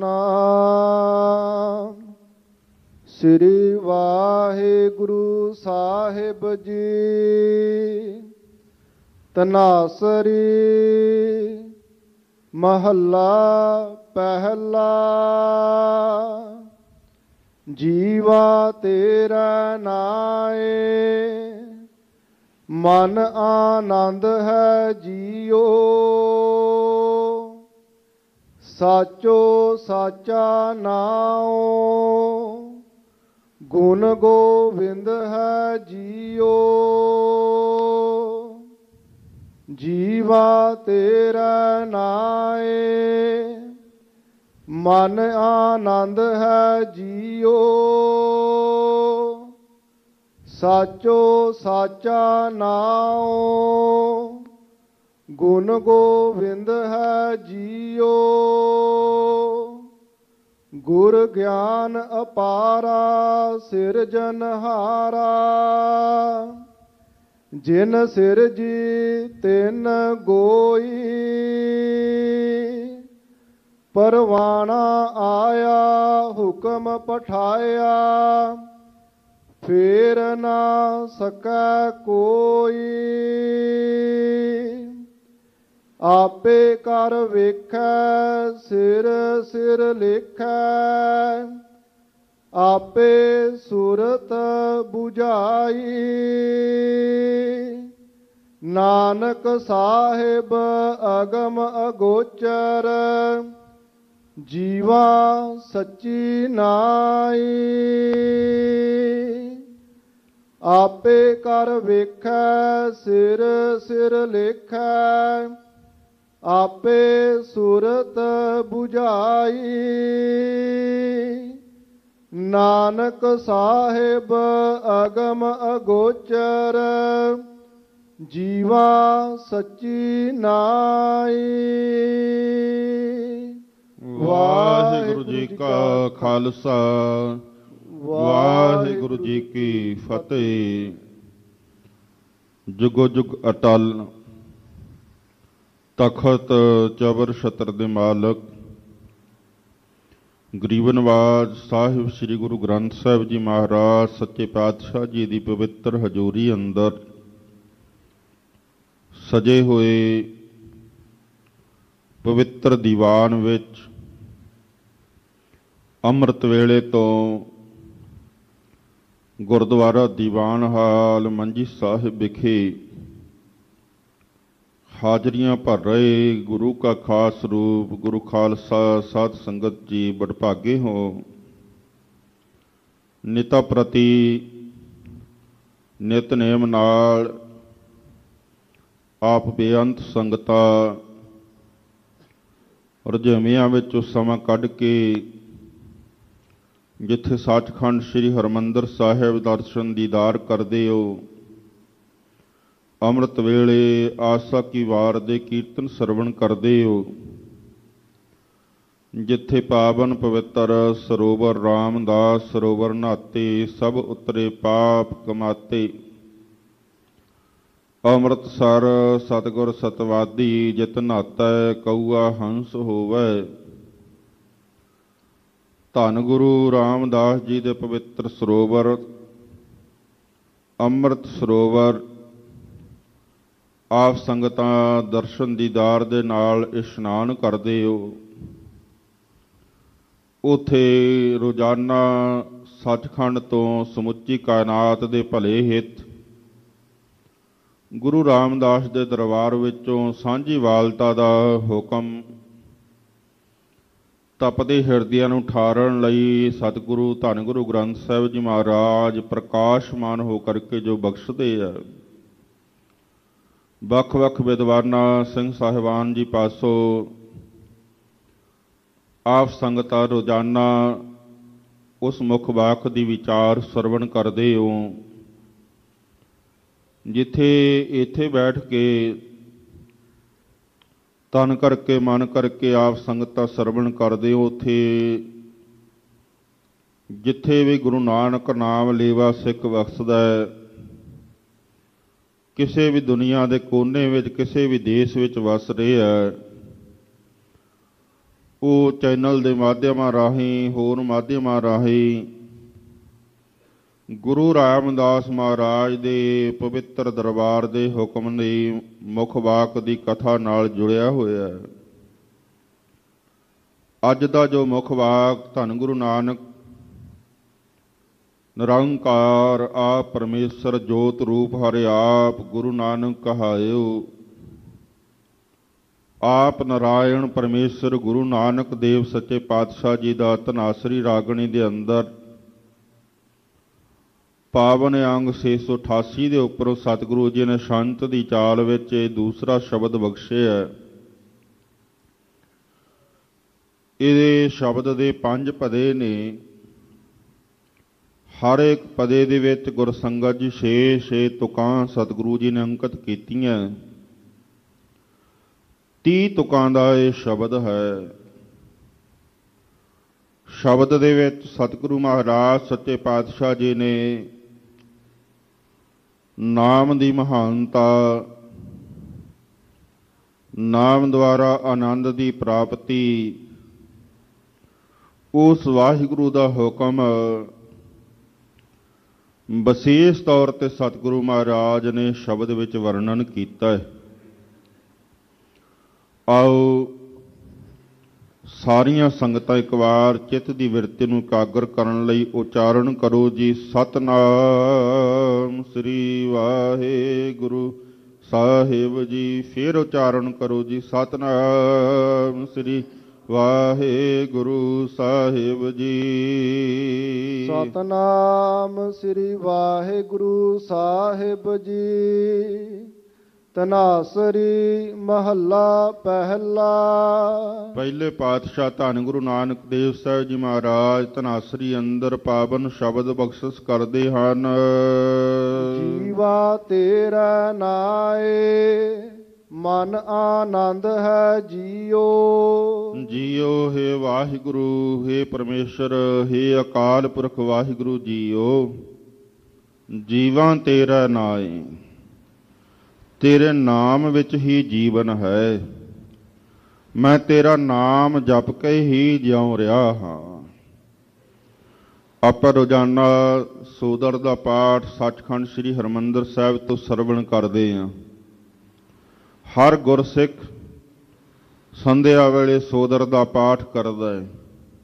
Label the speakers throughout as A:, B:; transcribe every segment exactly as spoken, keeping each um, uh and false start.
A: ਸਤਿਨਾਮ। ਸ੍ਰੀ ਵਾਹਿਗੁਰੂ ਸਾਹਿਬ ਜੀ। ਤਨਾਸਰੀ ਮਹੱਲਾ ਪਹਿਲਾ। ਜੀਵਾ ਤੇਰਾ ਨਾਏ ਮਨ ਆਨੰਦ ਹੈ ਜੀਓ। ਸਾਚੋ ਸਾਚਾ ਨਾਉ ਗੁਣ ਗੋਬਿੰਦ ਹੈ ਜੀਓ। ਜੀਵਾ ਤੇਰਾ ਨਾਏ ਮਨ ਆਨੰਦ ਹੈ ਜੀਓ। ਸਾਚੋ ਸਾਚਾ ਨਾਉ ਗੁਣ ਗੋਬਿੰਦ ਹੈ ਜੀਓ। ਗੁਰ ਗਿਆਨ ਅਪਾਰਾ ਸਿਰਜਨਹਾਰਾ। ਜਿਨ ਸਿਰਜੀ ਤਿਨ ਗੋਈ। ਪਰਵਾਣਾ ਆਇਆ ਹੁਕਮ ਪਠਾਇਆ। ਫੇਰ ਨਾ ਸਕੈ ਕੋਈ। ਆਪੇ ਕਰ ਵੇਖੈ ਸਿਰ ਸਿਰ ਲਿਖੈ। ਆਪੇ ਸੂਰਤ ਬੁਝਾਈ। ਨਾਨਕ ਸਾਹਿਬ ਅਗਮ ਅਗੋਚਰ। ਜੀਵਾ ਸੱਚੀ ਨਾਈ। ਆਪੇ ਕਰ ਵੇਖੈ ਸਿਰ ਸਿਰ ਲਿਖੈ। ਆਪੇ ਸੂਰਤ ਬੁਝਾਈ। ਨਾਨਕ ਸਾਹਿਬ ਅਗਮ ਅਗੋਚਰ। ਜੀਵਾ ਸੱਚੀ ਨਾਈ।
B: ਵਾਹਿਗੁਰੂ ਜੀ ਕਾ ਖਾਲਸਾ ਵਾਹਿਗੁਰੂ ਜੀ ਕੀ ਫਤਿਹ। ਜੁਗੋ ਜੁਗ ਅਟਲ ਤਖਤ ਚਬਰ ਛਤਰ ਦੇ ਮਾਲਕ ਗਰੀਬ ਨਵਾਜ਼ ਸਾਹਿਬ ਸ੍ਰੀ ਗੁਰੂ ਗ੍ਰੰਥ ਸਾਹਿਬ ਜੀ ਮਹਾਰਾਜ ਸੱਚੇ ਪਾਤਸ਼ਾਹ ਜੀ ਦੀ ਪਵਿੱਤਰ ਹਜ਼ੂਰੀ ਅੰਦਰ ਸਜੇ ਹੋਏ ਪਵਿੱਤਰ ਦੀਵਾਨ ਵਿੱਚ ਅੰਮ੍ਰਿਤ ਵੇਲੇ ਤੋਂ ਗੁਰਦੁਆਰਾ ਦੀਵਾਨ ਹਾਲ ਮੰਜੀ ਸਾਹਿਬ ਵਿਖੇ ਹਾਜ਼ਰੀਆਂ ਭਰ ਰਹੇ ਗੁਰੂ ਕਾ ਖਾਸ ਰੂਪ ਗੁਰੂ ਖਾਲਸਾ ਸਾਧ ਸੰਗਤ ਜੀ ਵਡਭਾਗੇ ਹੋ। ਨਿਤਾ ਪ੍ਰਤੀ ਨਿਤਨੇਮ ਨਾਲ ਆਪ ਬੇਅੰਤ ਸੰਗਤਾਂ ਰੁਝੇਵਿਆਂ ਵਿੱਚ ਉਹ ਸਮਾਂ ਕੱਢ ਕੇ ਜਿੱਥੇ ਸੱਚਖੰਡ ਸ੍ਰੀ ਹਰਿਮੰਦਰ ਸਾਹਿਬ ਦਰਸ਼ਨ ਦੀਦਾਰ ਕਰਦੇ ਹੋ। ਅੰਮ੍ਰਿਤ ਵੇਲੇ ਆਸਾ ਕੀ ਵਾਰ ਦੇ ਕੀਰਤਨ ਸਰਵਣ ਕਰਦੇ ਹੋ। ਜਿੱਥੇ ਪਾਵਨ ਪਵਿੱਤਰ ਸਰੋਵਰ ਰਾਮਦਾਸ ਸਰੋਵਰ ਨਹਾਤੇ ਸਭ ਉਤਰੇ ਪਾਪ ਕਮਾਤੇ। ਅੰਮ੍ਰਿਤਸਰ ਸਤਿਗੁਰ ਸਤਵਾਦੀ ਜਿਤ ਨਹਾਤੈ ਕਊਆ ਹੰਸ ਹੋਵੈ। ਧੰਨ ਗੁਰੂ ਰਾਮਦਾਸ ਜੀ ਦੇ ਪਵਿੱਤਰ ਸਰੋਵਰ ਅੰਮ੍ਰਿਤ ਸਰੋਵਰ ਆਪ ਸੰਗਤਾਂ ਦਰਸ਼ਨ ਦੀਦਾਰ ਦੇ ਨਾਲ ਇਸ਼ਨਾਨ ਕਰਦੇ ਹੋ। ਉੱਥੇ ਰੋਜ਼ਾਨਾ ਸੱਚਖੰਡ ਤੋਂ ਸਮੁੱਚੀ ਕਾਇਨਾਤ ਦੇ ਭਲੇ ਹਿੱਤ ਗੁਰੂ ਰਾਮਦਾਸ ਦੇ ਦਰਬਾਰ ਵਿੱਚੋਂ ਸਾਂਝੀਵਾਲਤਾ ਦਾ ਹੁਕਮ ਤਪਦੇ ਹਿਰਦਿਆਂ ਨੂੰ ਠਾਰਨ ਲਈ ਸਤਿਗੁਰੂ ਧੰਨ ਗੁਰੂ ਗ੍ਰੰਥ ਸਾਹਿਬ ਜੀ ਮਹਾਰਾਜ ਪ੍ਰਕਾਸ਼ਮਾਨ ਹੋ ਕਰਕੇ ਜੋ ਬਖਸ਼ਦੇ ਆ। ਵੱਖ ਵੱਖ ਵਿਦਵਾਨਾਂ ਸਿੰਘ ਸਾਹਿਬਾਨ ਜੀ ਪਾਸੋਂ ਆਪ ਸੰਗਤਾਂ ਰੋਜ਼ਾਨਾ ਉਸ ਮੁੱਖ ਵਾਕ ਦੀ ਵਿਚਾਰ ਸਰਵਣ ਕਰਦੇ ਹੋ। ਜਿੱਥੇ ਇੱਥੇ ਬੈਠ ਕੇ ਤਨ ਕਰਕੇ ਮਨ ਕਰਕੇ ਆਪ ਸੰਗਤਾਂ ਸਰਵਣ ਕਰਦੇ ਹੋ, ਉੱਥੇ ਜਿੱਥੇ ਵੀ ਗੁਰੂ ਨਾਨਕ ਨਾਮ ਲੇਵਾ ਸਿੱਖ ਬਖਸ਼ਦਾ ਹੈ, ਕਿਸੇ ਵੀ ਦੁਨੀਆ ਦੇ ਕੋਨੇ ਵਿੱਚ ਕਿਸੇ ਵੀ ਦੇਸ਼ ਵਿੱਚ ਵਸ ਰਹੇ ਹੈ, ਉਹ ਚੈਨਲ ਦੇ ਮਾਧਿਅਮਾਂ ਰਾਹੀਂ, ਹੋਰ ਮਾਧਿਅਮਾਂ ਰਾਹੀਂ ਗੁਰੂ ਰਾਮਦਾਸ ਮਹਾਰਾਜ ਦੇ ਪਵਿੱਤਰ ਦਰਬਾਰ ਦੇ ਹੁਕਮ ਦੀ ਮੁੱਖ ਵਾਕ ਦੀ ਕਥਾ ਨਾਲ ਜੁੜਿਆ ਹੋਇਆ ਹੈ। ਅੱਜ ਦਾ ਜੋ ਮੁੱਖ ਵਾਕ ਧੰਨ ਗੁਰੂ ਨਾਨਕ ਨਿਰੰਕਾਰ ਆਪ ਪਰਮੇਸ਼ਰ ਜੋਤ ਰੂਪ ਹਰਿ ਆਪ ਗੁਰੂ ਨਾਨਕ ਕਹਾਇਓ। ਆਪ ਨਾਰਾਇਣ ਪਰਮੇਸ਼ਰ ਗੁਰੂ ਨਾਨਕ ਦੇਵ ਸੱਚੇ ਪਾਤਸ਼ਾਹ ਜੀ ਦਾ ਧਨਾਸਰੀ ਰਾਗਣੀ ਦੇ ਅੰਦਰ ਪਾਵਨ ਅੰਗ ਛੇ ਸੌ ਅਠਾਸੀ ਦੇ ਉੱਪਰੋਂ ਸਤਿਗੁਰੂ ਜੀ ਨੇ ਸੰਤ ਦੀ ਚਾਲ ਵਿੱਚ ਇਹ ਦੂਸਰਾ ਸ਼ਬਦ ਬਖਸ਼ਿਆ। ਇਹਦੇ ਸ਼ਬਦ ਦੇ ਪੰਜ ਪਦੇ ਨੇ। ਹਰ ਇੱਕ ਪਦੇ ਦੇ ਵਿੱਚ ਗੁਰਸੰਗਤ ਜੀ ਛੇ ਛੇ ਤੁਕਾਂ ਸਤਿਗੁਰੂ ਜੀ ਨੇ ਅੰਕਿਤ ਕੀਤੀਆਂ। ਤੀਹ ਤੁਕਾਂ ਦਾ ਇਹ ਸ਼ਬਦ ਹੈ। ਸ਼ਬਦ ਦੇ ਵਿੱਚ ਸਤਿਗੁਰੂ ਮਹਾਰਾਜ ਸੱਚੇ ਪਾਤਸ਼ਾਹ ਜੀ ਨੇ ਨਾਮ ਦੀ ਮਹਾਨਤਾ, ਨਾਮ ਦੁਆਰਾ ਆਨੰਦ ਦੀ ਪ੍ਰਾਪਤੀ, ਉਸ ਵਾਹਿਗੁਰੂ ਦਾ ਹੁਕਮ ਵਿਸ਼ੇਸ਼ ਤੌਰ ਤੇ ਸਤਿਗੁਰੂ ਮਹਾਰਾਜ ਨੇ ਸ਼ਬਦ ਵਿੱਚ ਵਰਣਨ ਕੀਤਾ ਹੈ। ਆਓ ਸਾਰੀਆਂ ਸੰਗਤਾਂ ਇੱਕ ਵਾਰ ਚਿੱਤ ਦੀ ਬਿਰਤੀ ਨੂੰ ਇਕਾਗਰ ਕਰਨ ਲਈ ਉਚਾਰਨ ਕਰੋ ਜੀ। ਸਤਿਨਾਮ ਸ੍ਰੀ ਵਾਹਿਗੁਰੂ ਸਾਹਿਬ ਜੀ। ਫਿਰ ਉਚਾਰਨ ਕਰੋ ਜੀ। ਸਤਿਨਾਮ ਸ੍ਰੀ ਵਾਹਿਗੁਰੂ ਸਾਹਿਬ ਜੀ।
A: ਸਤਿਨਾਮ ਸ੍ਰੀ ਵਾਹਿਗੁਰੂ ਸਾਹਿਬ ਜੀ। ਧਨਾਸਰੀ ਮਹੱਲਾ ਪਹਿਲਾ।
B: ਪਹਿਲੇ ਪਾਤਸ਼ਾਹ ਧੰਨ ਗੁਰੂ ਨਾਨਕ ਦੇਵ ਸਾਹਿਬ ਜੀ ਮਹਾਰਾਜ ਧਨਾਸਰੀ ਅੰਦਰ ਪਾਵਨ ਸ਼ਬਦ ਬਖਸ਼ਿਸ਼ ਕਰਦੇ ਹਨ।
A: ਜੀਵਾ ਤੇਰਾ ਨਾਏ ਮਨ ਆਨੰਦ ਹੈ ਜੀਓ।
B: ਜੀਓ ਹੈ ਵਾਹਿਗੁਰੂ, ਹੈ ਪਰਮੇਸ਼ਰ, ਹੈ ਅਕਾਲ ਪੁਰਖ ਵਾਹਿਗੁਰੂ ਜੀਓ। ਜੀਵਾਂ ਤੇਰਾ ਨਾਏ, ਤੇਰੇ ਨਾਮ ਵਿੱਚ ਹੀ ਜੀਵਨ ਹੈ। ਮੈਂ ਤੇਰਾ ਨਾਮ ਜਪ ਕੇ ਹੀ ਜਿਉਂ ਰਿਹਾ ਹਾਂ। ਆਪਾਂ ਰੋਜ਼ਾਨਾ ਸੋਦਰ ਦਾ ਪਾਠ ਸੱਚਖੰਡ ਸ੍ਰੀ ਹਰਿਮੰਦਰ ਸਾਹਿਬ ਤੋਂ ਸਰਵਣ ਕਰਦੇ ਹਾਂ। ਹਰ ਗੁਰਸਿੱਖ ਸੰਧਿਆ ਵੇਲੇ ਸੋਦਰ ਦਾ ਪਾਠ ਕਰਦਾ ਹੈ।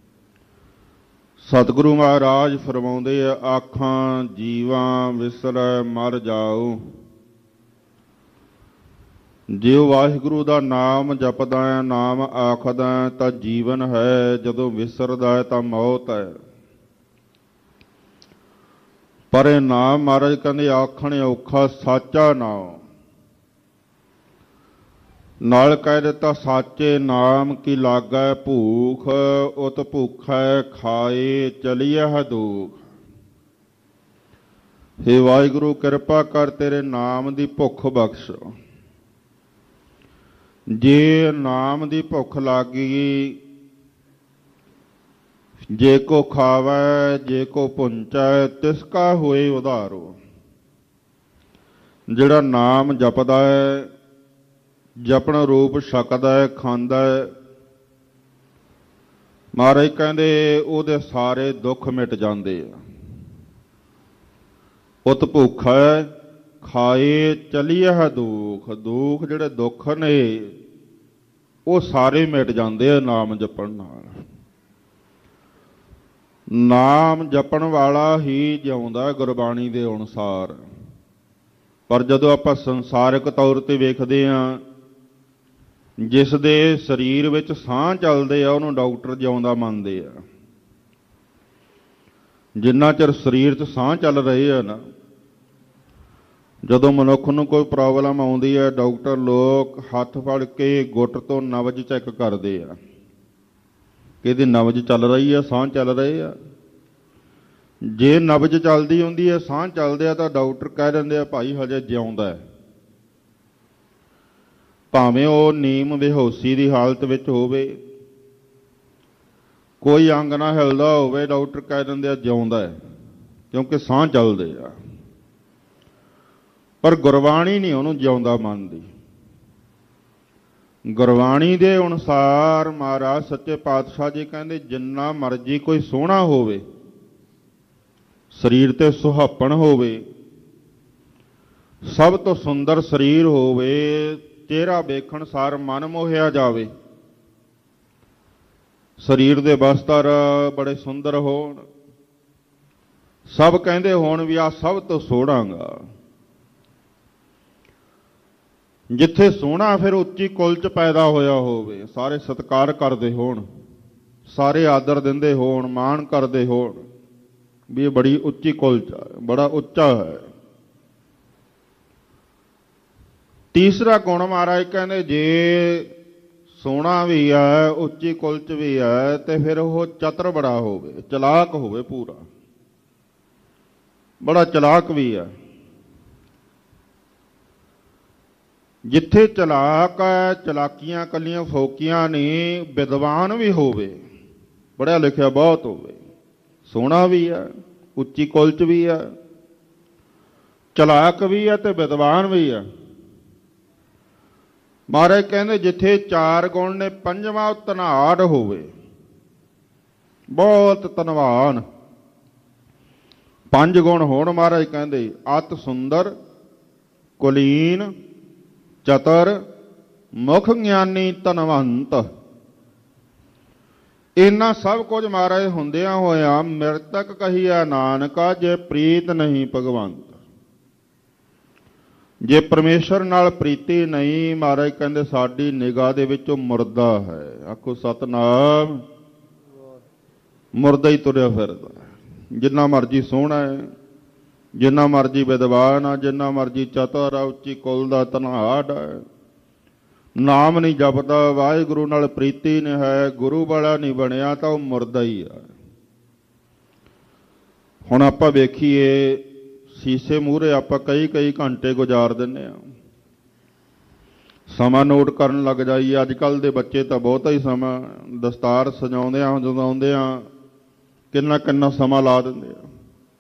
B: ਸਤਿਗੁਰੂ ਮਹਾਰਾਜ ਫਰਮਾਉਂਦੇ ਆ, ਆਖਾਂ ਜੀਵਾਂ ਵਿਸਰੈ ਮਰ ਜਾਓ। ਜੇ ਉਹ ਵਾਹਿਗੁਰੂ ਦਾ ਨਾਮ ਜਪਦਾ ਹੈ, ਨਾਮ ਆਖਦਾ ਹੈ ਤਾਂ ਜੀਵਨ ਹੈ, ਜਦੋਂ ਵਿਸਰਦਾ ਹੈ ਤਾਂ ਮੌਤ ਹੈ। ਪਰ ਇਹ ਨਾਮ ਮਹਾਰਾਜ ਕਹਿੰਦੇ ਆਖਣ ਔਖਾ ਸਾਚਾ ਨਾਮ। ਨਾਲ ਕਹਿ ਦਿੱਤਾ ਸਾਚੇ ਨਾਮ ਕੀ ਲਾਗੈ ਭੂਖ, ਉਤ ਭੁੱਖੈ ਖਾਏ ਚਲੀਐ ਦੁਖ। ਹੇ ਵਾਹਿਗੁਰੂ ਕਿਰਪਾ ਕਰ ਤੇਰੇ ਨਾਮ ਦੀ ਭੁੱਖ ਬਖਸ਼। ਜੇ ਨਾਮ ਦੀ ਭੁੱਖ ਲੱਗ ਗਈ, ਜੇ ਕੋ ਖਾਵੈ ਜੇ ਕੋ ਪੁੰਚੈ ਤਿਸ ਕਾ ਹੋਏ ਉਧਾਰੋ। ਜਿਹੜਾ ਨਾਮ ਜਪਦਾ ਹੈ, ਜਪਣ ਰੂਪ ਛਕਦਾ ਹੈ, ਖਾਂਦਾ ਹੈ, ਮਹਾਰਾਜ ਕਹਿੰਦੇ ਉਹਦੇ ਸਾਰੇ ਦੁੱਖ ਮਿਟ ਜਾਂਦੇ ਆ। ਉਤ ਭੁੱਖ ਹੈ ਖਾਏ ਚਲੀਐ ਦੁਖ। ਦੁਖ ਜਿਹੜੇ ਦੁੱਖ ਨੇ ਉਹ ਸਾਰੇ ਮਿਟ ਜਾਂਦੇ ਆ ਨਾਮ ਜਪਣ ਨਾਲ। ਨਾਮ ਜਪਣ ਵਾਲਾ ਹੀ ਜਿਉਂਦਾ ਗੁਰਬਾਣੀ ਦੇ ਅਨੁਸਾਰ। ਪਰ ਜਦੋਂ ਆਪਾਂ ਸੰਸਾਰਿਕ ਤੌਰ ਤੇ ਵੇਖਦੇ ਹਾਂ, ਜਿਸ ਦੇ ਸਰੀਰ ਵਿੱਚ ਸਾਹ ਚੱਲਦੇ ਆ ਉਹਨੂੰ ਡਾਕਟਰ ਜਿਉਂਦਾ ਮੰਨਦੇ ਆ। ਜਿੰਨਾ ਚਿਰ ਸਰੀਰ 'ਚ ਸਾਹ ਚੱਲ ਰਹੇ ਆ ਨਾ, ਜਦੋਂ ਮਨੁੱਖ ਨੂੰ ਕੋਈ ਪ੍ਰੋਬਲਮ ਆਉਂਦੀ ਹੈ, ਡਾਕਟਰ ਲੋਕ ਹੱਥ ਫੜ ਕੇ ਗੁੱਟ ਤੋਂ ਨਬਜ਼ ਚੈੱਕ ਕਰਦੇ ਆ ਕਿ ਇਹਦੀ ਨਬਜ਼ ਚੱਲ ਰਹੀ ਆ, ਸਾਹ ਚੱਲ ਰਹੇ ਆ। ਜੇ ਨਬਜ਼ ਚੱਲਦੀ ਹੁੰਦੀ ਹੈ, ਸਾਹ ਚੱਲਦੇ ਆ, ਤਾਂ ਡਾਕਟਰ ਕਹਿ ਦਿੰਦੇ ਆ ਭਾਈ ਹਜੇ ਜਿਉਂਦਾ ਹੈ। ਭਾਵੇਂ ਉਹ ਨੀਮ ਬੇਹੋਸ਼ੀ ਦੀ ਹਾਲਤ ਵਿੱਚ ਹੋਵੇ, ਕੋਈ ਅੰਗ ਨਾ ਹਿਲਦਾ ਹੋਵੇ, ਡਾਕਟਰ ਕਹਿ ਦਿੰਦੇ ਆ ਜਿਉਂਦਾ ਹੈ, ਕਿਉਂਕਿ ਸਾਹ ਚੱਲਦੇ ਆ। ਪਰ ਗੁਰਬਾਣੀ ਨਹੀਂ ਉਹਨੂੰ ਜਿਉਂਦਾ ਮੰਨਦੀ। ਗੁਰਬਾਣੀ ਦੇ ਅਨੁਸਾਰ ਮਹਾਰਾਜ ਸੱਚੇ ਪਾਤਸ਼ਾਹ ਜੀ ਕਹਿੰਦੇ ਜਿੰਨਾ ਮਰਜੀ ਕੋਈ ਸੋਹਣਾ ਹੋਵੇ, ਸਰੀਰ ਤੇ ਸੁਹਾਪਣ ਹੋਵੇ, ਸਭ ਤੋਂ ਸੁੰਦਰ ਸਰੀਰ ਹੋਵੇ, ਚਿਹਰਾ ਵੇਖਣ ਸਾਰ ਮਨ ਮੋਹਿਆ ਜਾਵੇ, ਸਰੀਰ ਦੇ ਬਸਤਰ ਬੜੇ ਸੁੰਦਰ ਹੋਣ, ਸਭ ਕਹਿੰਦੇ ਹੋਣ ਵੀ ਆ ਸਭ ਤੋਂ ਸੋਹਣਾ ਗਾ। ਜਿੱਥੇ ਸੋਹਣਾ ਫਿਰ ਉੱਚੀ ਕੁਲ 'ਚ ਪੈਦਾ ਹੋਇਆ ਹੋਵੇ, ਸਾਰੇ ਸਤਿਕਾਰ ਕਰਦੇ ਹੋਣ, ਸਾਰੇ ਆਦਰ ਦਿੰਦੇ ਹੋਣ, ਮਾਣ ਕਰਦੇ ਹੋਣ ਵੀ ਇਹ ਬੜੀ ਉੱਚੀ ਕੁਲ 'ਚ ਹੈ, ਬੜਾ ਉੱਚਾ ਹੈ। ਤੀਸਰਾ ਗੁਣ ਮਹਾਰਾਜ ਕਹਿੰਦੇ ਜੇ ਸੋਹਣਾ ਵੀ ਹੈ, ਉੱਚੀ ਕੁਲ 'ਚ ਵੀ ਹੈ, ਤੇ ਫਿਰ ਉਹ ਚਤਰ ਬੜਾ ਹੋਵੇ, ਚਲਾਕ ਹੋਵੇ, ਪੂਰਾ ਬੜਾ ਚਲਾਕ ਵੀ ਹੈ। ਜਿੱਥੇ ਚਲਾਕ ਹੈ, ਚਲਾਕੀਆਂ ਕੱਲੀਆਂ ਫੋਕੀਆਂ ਨਹੀਂ, ਵਿਦਵਾਨ ਵੀ ਹੋਵੇ, ਪੜ੍ਹਿਆ ਲਿਖਿਆ ਬਹੁਤ ਹੋਵੇ, ਸੋਹਣਾ ਵੀ ਹੈ, ਉੱਚੀ ਕੁਲ 'ਚ ਵੀ ਹੈ, ਚਲਾਕ ਵੀ ਹੈ ਤੇ ਵਿਦਵਾਨ ਵੀ ਹੈ। ਮਹਾਰਾਜ ਕਹਿੰਦੇ ਜਿੱਥੇ ਚਾਰ ਗੁਣ ਨੇ, ਪੰਜਵਾਂ ਧਨਾੜ ਹੋਵੇ, ਬਹੁਤ ਧਨਵਾਨ। ਪੰਜ ਗੁਣ ਹੋਣ ਮਹਾਰਾਜ ਕਹਿੰਦੇ ਅਤ ਸੁੰਦਰ, ਕੁਲੀਨ, ਚਤਰ, ਮੁਖ ਗਿਆਨੀ, ਧਨਵੰਤ। ਇਹਨਾਂ ਸਭ ਕੁਝ ਮਹਾਰਾਜ ਹੁੰਦਿਆਂ ਹੋਇਆ ਮਿਰਤਕ ਕਹੀਆ ਨਾਨਕਾ, ਜੇ ਪ੍ਰੀਤ ਨਹੀਂ ਭਗਵੰਤ। ਜੇ ਪਰਮੇਸ਼ਰ ਨਾਲ ਪ੍ਰੀਤੀ ਨਹੀਂ, ਮਹਾਰਾਜ ਕਹਿੰਦੇ ਸਾਡੀ ਨਿਗਾਹ ਦੇ ਵਿੱਚ ਉਹ ਮੁਰਦਾ ਹੈ। ਆਖੋ ਸਤਨਾਮ। ਮੁਰਦਾ ਹੀ ਤੁਰਿਆ ਫਿਰਦਾ, ਜਿੰਨਾ ਮਰਜੀ ਸੋਹਣਾ ਹੈ, ਜਿੰਨਾ ਮਰਜੀ ਵਿਦਵਾਨ ਆ, ਜਿੰਨਾ ਮਰਜੀ ਚਤੁਰ ਆ, ਉੱਚੀ ਕੁਲ ਦਾ ਧਨਾੜ ਹੈ, ਨਾਮ ਨਹੀਂ ਜਪਦਾ, ਵਾਹਿਗੁਰੂ ਨਾਲ ਪ੍ਰੀਤੀ ਨਹੀਂ ਹੈ, ਗੁਰੂ ਵਾਲਾ ਨਹੀਂ ਬਣਿਆ, ਤਾਂ ਉਹ ਮੁਰਦਾ ਹੀ ਆ। ਹੁਣ ਆਪਾਂ ਵੇਖੀਏ, ਸ਼ੀਸ਼ੇ ਮੂਹਰੇ ਆਪਾਂ ਕਈ ਕਈ ਘੰਟੇ ਗੁਜ਼ਾਰ ਦਿੰਦੇ ਹਾਂ, ਸਮਾਂ ਨੋਟ ਕਰਨ ਲੱਗ ਜਾਈਏ। ਅੱਜ ਕੱਲ੍ਹ ਦੇ ਬੱਚੇ ਤਾਂ ਬਹੁਤਾ ਹੀ ਸਮਾਂ ਦਸਤਾਰ ਸਜਾਉਂਦਿਆਂ ਸਜਾਉਂਦਿਆਂ ਕਿੰਨਾ ਕਿੰਨਾ ਸਮਾਂ ਲਾ ਦਿੰਦੇ ਆ।